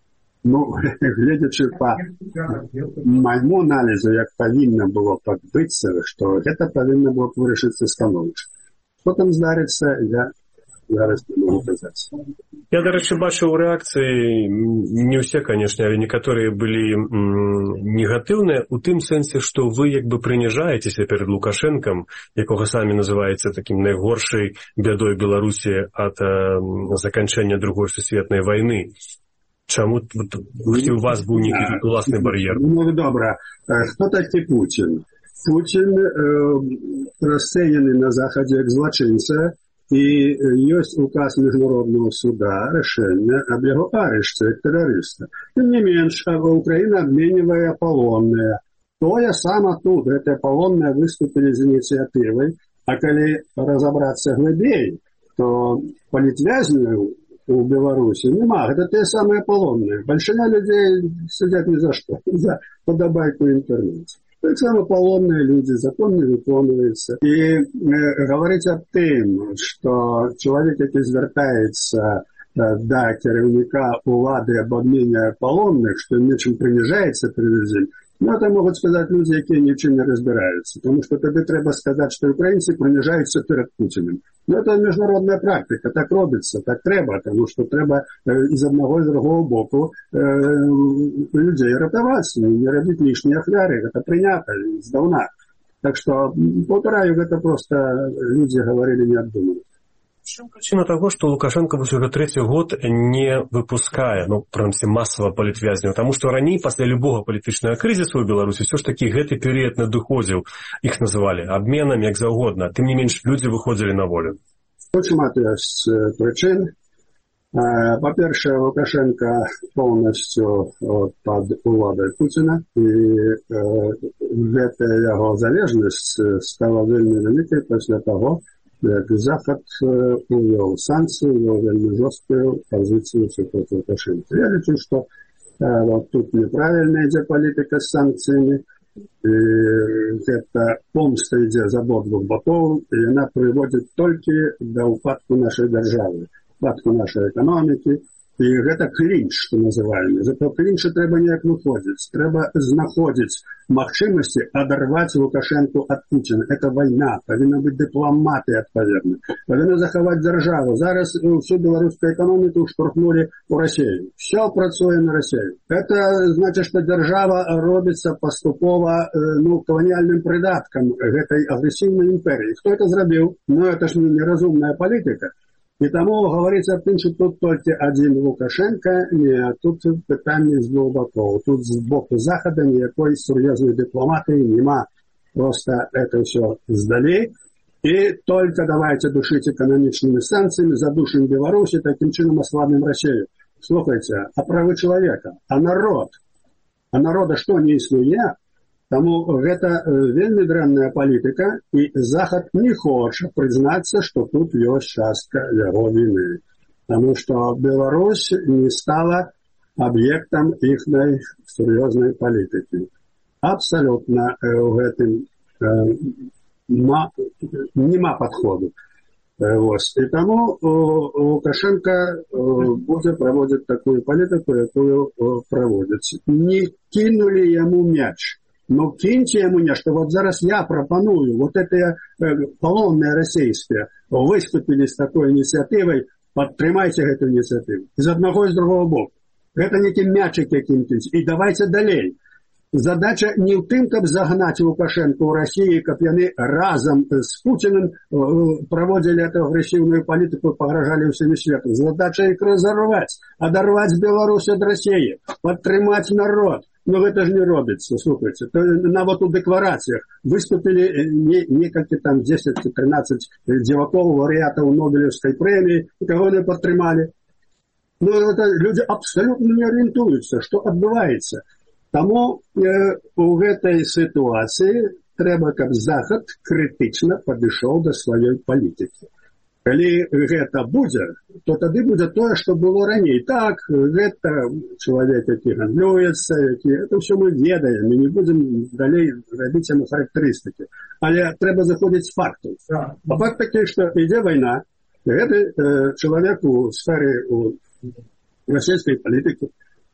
Ну, глядячи по моему анализу, як повинно было подбыться, что это повинно было вырашиться становища. Что там здарится, я зараз не могу сказать. Я, до речі, бачив у реакції, не всі, звісно, але некоторі були негативні, у тим сенсі, що ви якби принижаєтеся перед Лукашенком, якого самі називаєте таким найгоршою бядою Білорусі від закінчення Другої світової війни. Чому у вас був якийсь власний бар'єр? Ну, добре. Хто такий Путін? Путін розцінений на Заході як злочинця, и есть указ Международного суда, решение об его ареште как террориста. Тем не меньше, Украина обменивая полонные. То я сам оттуда, это полонные выступили с инициативой, а коли разобраться глубее, то политвязню у Беларуси нема. Это те самые полонные. Большина людей сидят ни за что, за подобайку в интернете. Так само полонные люди, закон не виконується. І говорить об тим, що чоловік, який звертається до керівника влади об обміні полонних, що нічим принижається перед ним, ну, це можуть сказати люди, які нічим не розбираються. Тому що тоді треба сказати, що українці принижаються перед Путіним. Ну, це міжнародна практика, так робиться, так треба, тому що треба із одного і з другого боку людей рятувати, не робити лишні офляри, це прийнято здавна. Так що, повторяю, це просто люди говорили необдуманно. Чым причина того, что Лукашенко уже третий год не выпускае, ну, принципе, массово палітвязнів? Потому что ранее, после любого политического кризиса в Беларуси, все ж таки гэты период надыходзіў, их называли обменами, як заўгодна. Тым не менш, люди выходили на волю. Очень мало есть причин. По-перше, Лукашенко полностью под уладой Путина, и эта его залежность стала вельми великой после того, як Захад увел санкции, увел вельми жесткую позицию против Лукашенко. Я лечу, что вот тут неправильно идет политика с санкциями, и это помста идет за обоих боков, и она приводит только до упадку нашей державы, упадку нашей экономики. І гэта клінч, што называем. З этого клінча трэба неяк выходзіць. Трэба знаходзіць магчымасці адарваць Лукашенку ад Путіна. Это вайна, павінна быць дыпламатыя адпаведна. Павінна захаваць дзяржаву. Зараз всю беларускую эканоміку штурхнули у Россию. Все працуе на Россию. Это значит, что держава робіцца паступова, колониальным придатком гэтай агрессивной империи. Кто это зрабіў? Ну, это ж неразумная политика. И тому говорится о том, что тут только один Лукашенко, не, тут питання з двох боків. Тут з боку Захода ніякої серйозної дипломатії нема. Просто это все сдали. И только давайте душить экономичными санкциями, задушим Беларусь и таким чином ослабим Россию. Слухайте, а правы человека, а народ? А народа что не існує? Тому гэта вельмі дрэнная палітыка, і Захад не хоча прызнацца, што тут ёсць частка яго віны. Таму што Беларусь не стала аб'ектам іхнай сур'ёзнай палітыкі. Абсалютна ў гэтым нема падходу. І таму Лукашенко будзе праводзіць такую палітыку, якую праводзіць. Не кинули яму мяч. Но киньте ему нечто. Вот зараз я пропоную, вот это полонные российские выступили с такой инициативой, подтримайте эту инициативу. Из одного и с другого боку. Это не тем мячик каким-то. И давайте далее. Задача не в тым, каб загнать Лукашенко в Россию, каб яны разом с Путиным проводили эту агрессивную политику, погрожали всем светом. Задача их разорвать, оторвать Беларусь от России, подтримать народ. Но это же не робится, слушайте. На вот у декларациях выступили некалькі там 10-13 деваков, лауреатов Нобелевской премии, кого они подтримали. Но это люди абсолютно не ориентуются, что отбывается. Тому у гэтай ситуации трэба, каб Захад критично падышоў до своей политики. Калі гэта будзе, то тады будзе тое, што было раней. Так, гэта чалавек, які гандлюецца, это ўсё мы ведаем, мы не будзем далей рабіць яму характарыстыкі. Але трэба заходзіць з фактаў. А факт такі, што ідзе вайна, гэты чалавек у сферы расійскай палітыкі,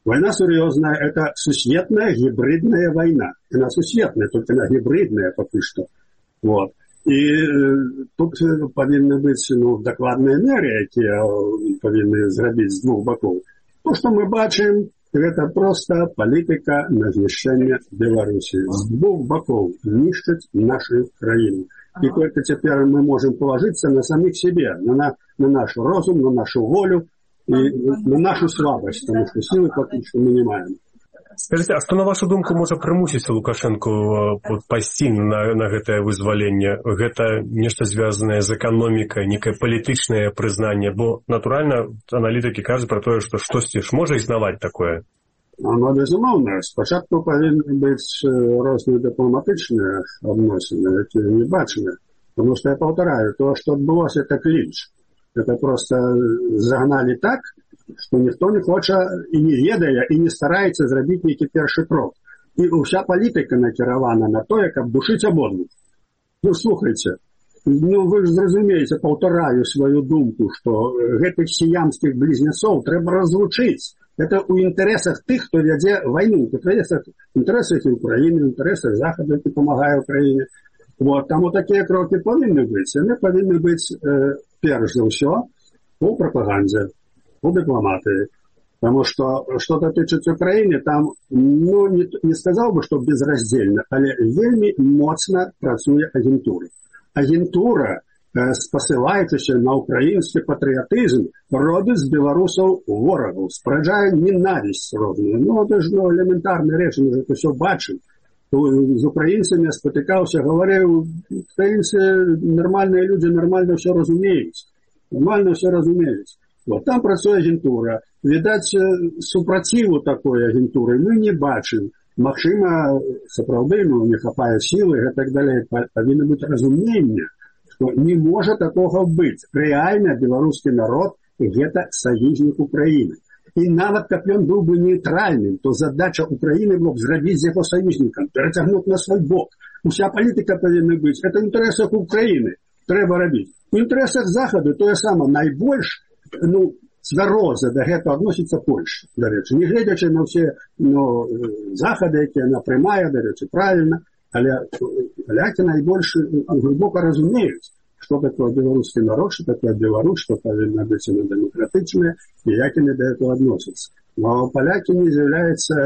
Война серьезная, это сусветная гибридная война. Она сусветная, только она гибридная пока что. Вот. И тут повинны быть докладные меры, которые повинны зробить с двух боков. То, что мы бачим, это просто политика на знищение Беларуси. С двух боков нищить нашу краину. И только теперь мы можем положиться на самих себе, на наш разум, на нашу волю и на нашу слабость, потому что силы пока что мы не маем. Скажите, а что, на вашу думку, можа прымусіць Лукашенко пайсці на гэтае вызваленне? Гэта нешта звязанае з эканомікай, некае палітычнае прызнанне? Бо, натуральна, аналітыкі кажуць пра тое, што штосьці ж можа існаваць такое? Ну, безумоўна. Спачатку павінны быць розныя дыпламатычныя адносіны, якія не бачаны. Потому что, я повторяю, то, что отбылось, это клинч. Это просто загнали так, что никто не хочет и не ведая, и не старается зрабіць нейкі першы крок. И вся политика накіравана на то, как душить ободвух. Ну, слухайте, вы же зразумеете, повторяю свою думку, что гэтых сіямскіх близнецов треба разлучить. Это у интересах тых, кто веде войну. В интересах Украины, в интересах Захода, кто помогает Украине. Вот, там вот такие кроки повинны быть. Они повинны быть, перш за все, по пропаганде, по дипломатии. Потому что, что-то тычуть Украине, там, ну, не сказал бы, что безраздельно, але вельми моцно працує агентура. Агентура, спосылаючыся на украинский патриотизм, робить з белорусов ворогов, спраджає ненависть розную. Ну, это же элементарная речь, мы же это все бачим. З українцями спотикався, говорив, українці нормальні люди, нормально все розуміють. Нормально все розуміють. От там працює агентура. Відать, супротиву такої агентури ми не бачимо. Магчыма, сапраўды, не хапае сілы і так далее. Павінна бути розуміння, що не може такого бути. Реально белорусский народ – гэта союзник Украины. И нават, как он был бы нейтральным, то задача Украины была бы зрабіць з яго союзником, перетягнуть на свой бок. Вся политика повинна быть. Это в интересах Украины. Треба робить. В интересах Заходу то самое. Найбольш, цвяроза до гэтага относится Польша, до речі. Не глядячи на все Заходы, які она прямая, до речі, правильно, але поляки найбольш глубоко разумеют, что такое белорусский народ, что такое Беларусь, что повинна быть она демократичная, и як они до этого относятся. Но поляки не являются,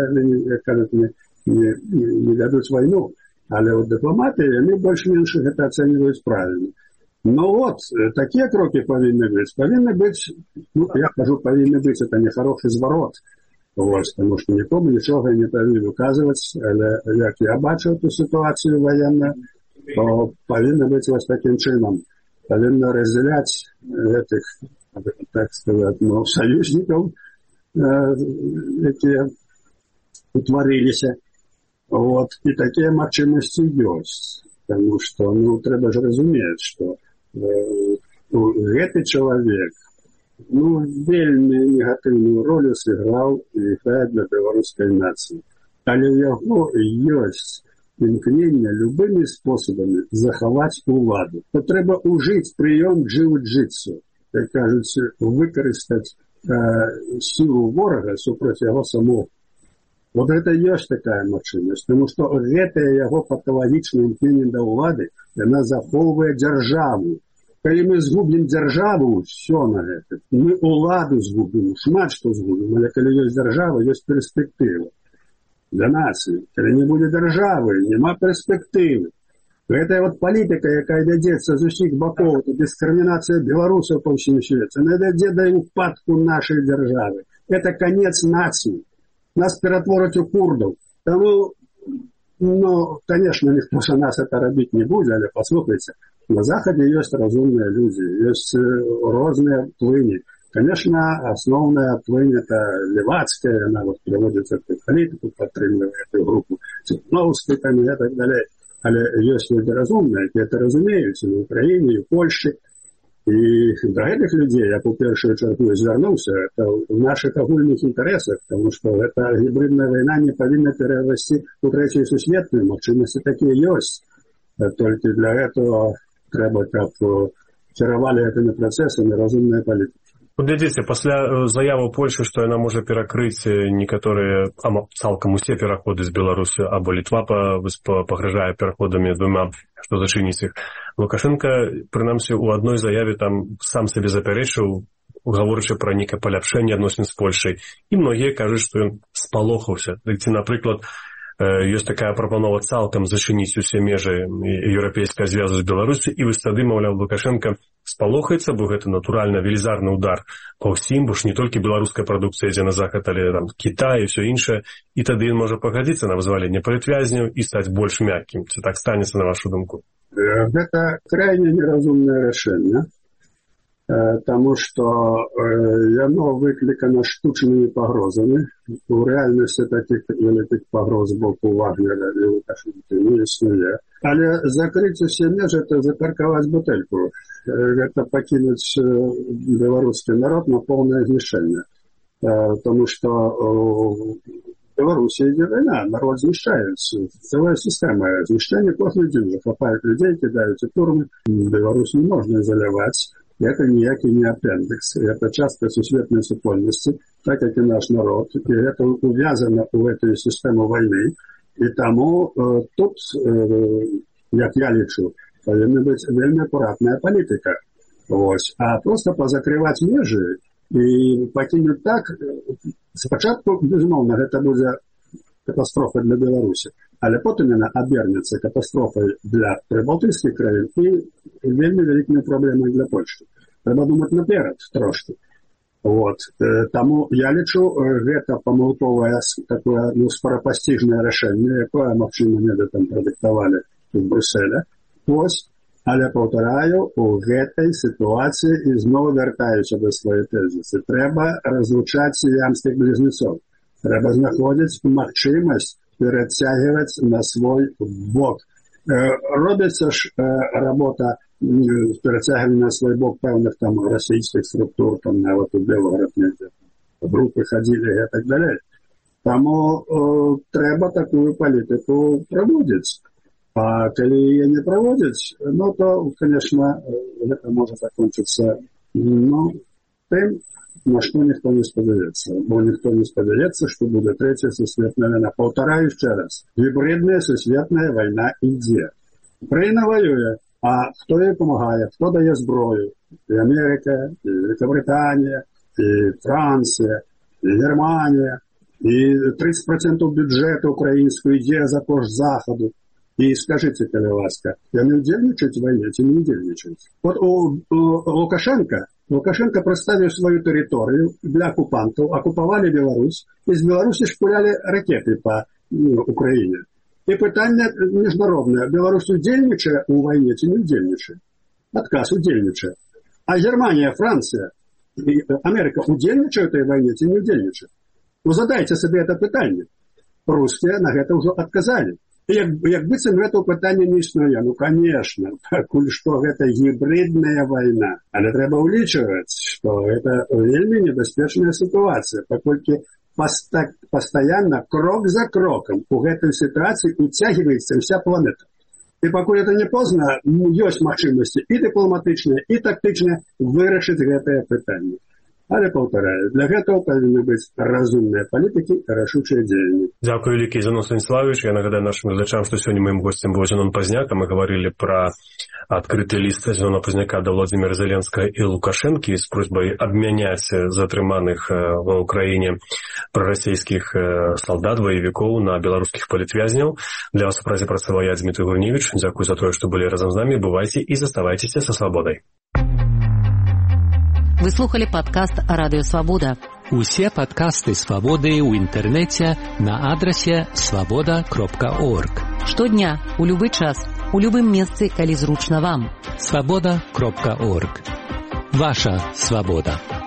не ведут войну, але вот дипломаты, они больше-меньше это оценивают правильно. Но вот, такие кроки повинны быть. Повинны быть, я скажу, повинны быть, это не хороший зворот. Вот, потому что нікому нічого не повинен указывать, але як я бачу эту ситуацию военную, то повинно быть вот таким чином. Повинно разделять этих, так сказать, союзников, которые утворились. Вот. И такие магчимости есть. Потому что, треба же разуметь, что этот человек, вельми негативную роль сыграл и играет для белорусской нации. Але его есть імкнення любими способами заховати владу. То треба ужити прийом джиу-джитсу, як кажуть, використати силу ворога супроти його самого. Вот это есть такая мощность, потому что это его патологичное імкнення до влади, она заховывает державу. Коли мы згубим державу, все на это. Мы уладу згубим, шмат что згубим, але коли есть держава, есть перспектива. Для нації. Коли не буде держави, нема перспективи. Це от політика, яка ведеться з усіх боків, дискримінація білорусів по всьому світі, не веде до упадку нашої держави. Це кінець нації. Нас перетворять у курдів. Тому, конечно, ніхто за нас це робити не буде, але послухайте, на Заході є розумні люди, є різні плині. Конечно, основная плынь это левацкая, она вот приводится к политику, подтримывает эту группу Цепновской там, и так далее. Але есть люди разумные, это разумеются в Украине и в Польше. И до этих людей я по першую чергу звернулся, это в наших огульных интересах, потому что эта гибридная война не повинна перерасти в Третью Сусветную, мощности такие есть. Только для этого треба, как керовали этими процессами разумная политика. Глядзіце, пасля заявы Польшы, што яна можа перакрыць некаторыя, цалкам усе пераходы з Беларусі, або Літва пагражае пераходамі двума, што зачыніць іх. Лукашенко, прынамсі, у адной заяве там сам сабе запярэчыў, гаворачы пра нейкае паляпшэнне адносін з Польшай. І многія кажуць, што ён спалохаўся. Ці, напрыклад, ёсць такая прапанова цалкам зачыніць усе межы еўрапейскага звязу з Беларусі, і вось тады, маўляў, Лукашенко спалохаецца, бо гэта натуральна велізарны удар па ўсім, бо ж не толькі беларуская прадукцыя ідзе на захад, але там Кітай і ўсё іншае, і тады ён можа пагадзіцца на вызваленне палітвязняў і стаць больш мяккім. Ці так станецца, на вашу думку? Гэта крайне неразумнае рашэнне, тому что яно выкликано штучнымі пагрозамі. У рэальнасці такіх вялікіх пагроз з боку Вагнера і Лукашенка не існуе. Але закрыць усе межы – это запаркаваць бутэльку. Гэта пакінуць беларускі народ на поўнае знішчэнне. Тому что в Беларусі ідзе вайна, народ знішчаецца. Цэлая сістэма знішчэння кожны дзень захапаюць людзей, кідаюць у турмы. Беларусь не можна ізаляваць. Это никакий не аппендикс, это часть сусветной супольности, так как и наш народ, и это увязано в эту систему войны. И тому тут, как я лечу, повинна быть вельми аккуратная политика. Вот. А просто позакрывать межи и покинуть так, спочатку, безумовно, это будет катастрофа для Беларуси, але потім вона обернеться катастрофою для прибалтійських країн і вельми великими проблемами для Польщі. Треба думати наперед трошки. Вот. Тому я лічу, гэта помилковое такое, скоропостижное рішення, яке, мабуть, мене там продиктували в Брюсселі. Ось, але, повторяю, у гэтай ситуації, і знову вертаюся до своєї тезиси, треба розлучати сіямських близнецов. Треба знаходити можливість перетягувати на свій бок. Робиться ж робота перетягування на свій бок певних там російських структур, там навіть у Белгород групи ходили і так далі. Тому треба таку політику проводити. А коли її не проводять, ну то, звісно, це може закінчитися тим, на что никто не сподівається. Бо никто не сподівається, что будет третья сусветная война. Повторяю еще раз. Гибридная сусветная война идет. Украина воює, а хто їй допомагає, хто дає зброю? І Америка, і Великобританія, і Франція, і Германія. І 30% бюджету українського йде за кошт Заходу. И скажите, коли ласка, они удельничают в войне, эти не удельничают. Вот у Лукашенко проставил свою территорию для оккупантов, оккуповали Беларусь, из Беларуси шпуляли ракеты по Украине. И питание международное. Беларусь удельничает у войне, эти не удельничают. Отказ удельничает. А Германия, Франция и Америка удельничают в этой войне, эти не удельничают. Ну задайте себе это питание. Русские на это уже отказали. Як быццам гэта пытанне не існуе. Ну, конечно, пакуль што гэта гібридная вайна. Але трэба ўлічваць, што гэта вельмі небяспечная сітуацыя, паколькі пастаянна, крок за крокам у гэтай сітуацыі уцягваецца ўся планета. І пакуль это не позна, ёсць магчымасці і дыпламатычныя, і тактычныя вырашыць гэтае пытанне. Але, повторяю, для гэтага павінны быць разумныя палітыкі, рашучыя дзеянні. Дзякую вялікі, Зенон Станіславович. Я нагадаю нашим глядачам, што сёння маім гостем быў Зенон Пазняк, а мы гаварылі пра адкрыты ліст Зенона Пазняка да Владзіміра Зеленскага і Лукашэнкі з просьбай абмяняць затрыманых ва ўкраіне прарасійскіх салдат, ваевікоў на беларускіх палітвязняў. Для вас у празе працаваў я, Дмітрий Гурневич. Дзякую за тое, што былі разам з намі. Бывайце і заставайцеся са свабодай. Вы слухали падкаст «Радыё Свабода». Усе падкасты «Свабоды» ў інтэрнэце на адрасе swaboda.org. Штодня, у любы час, у любым месцы, калі зручна вам. swaboda.org. Ваша свабода.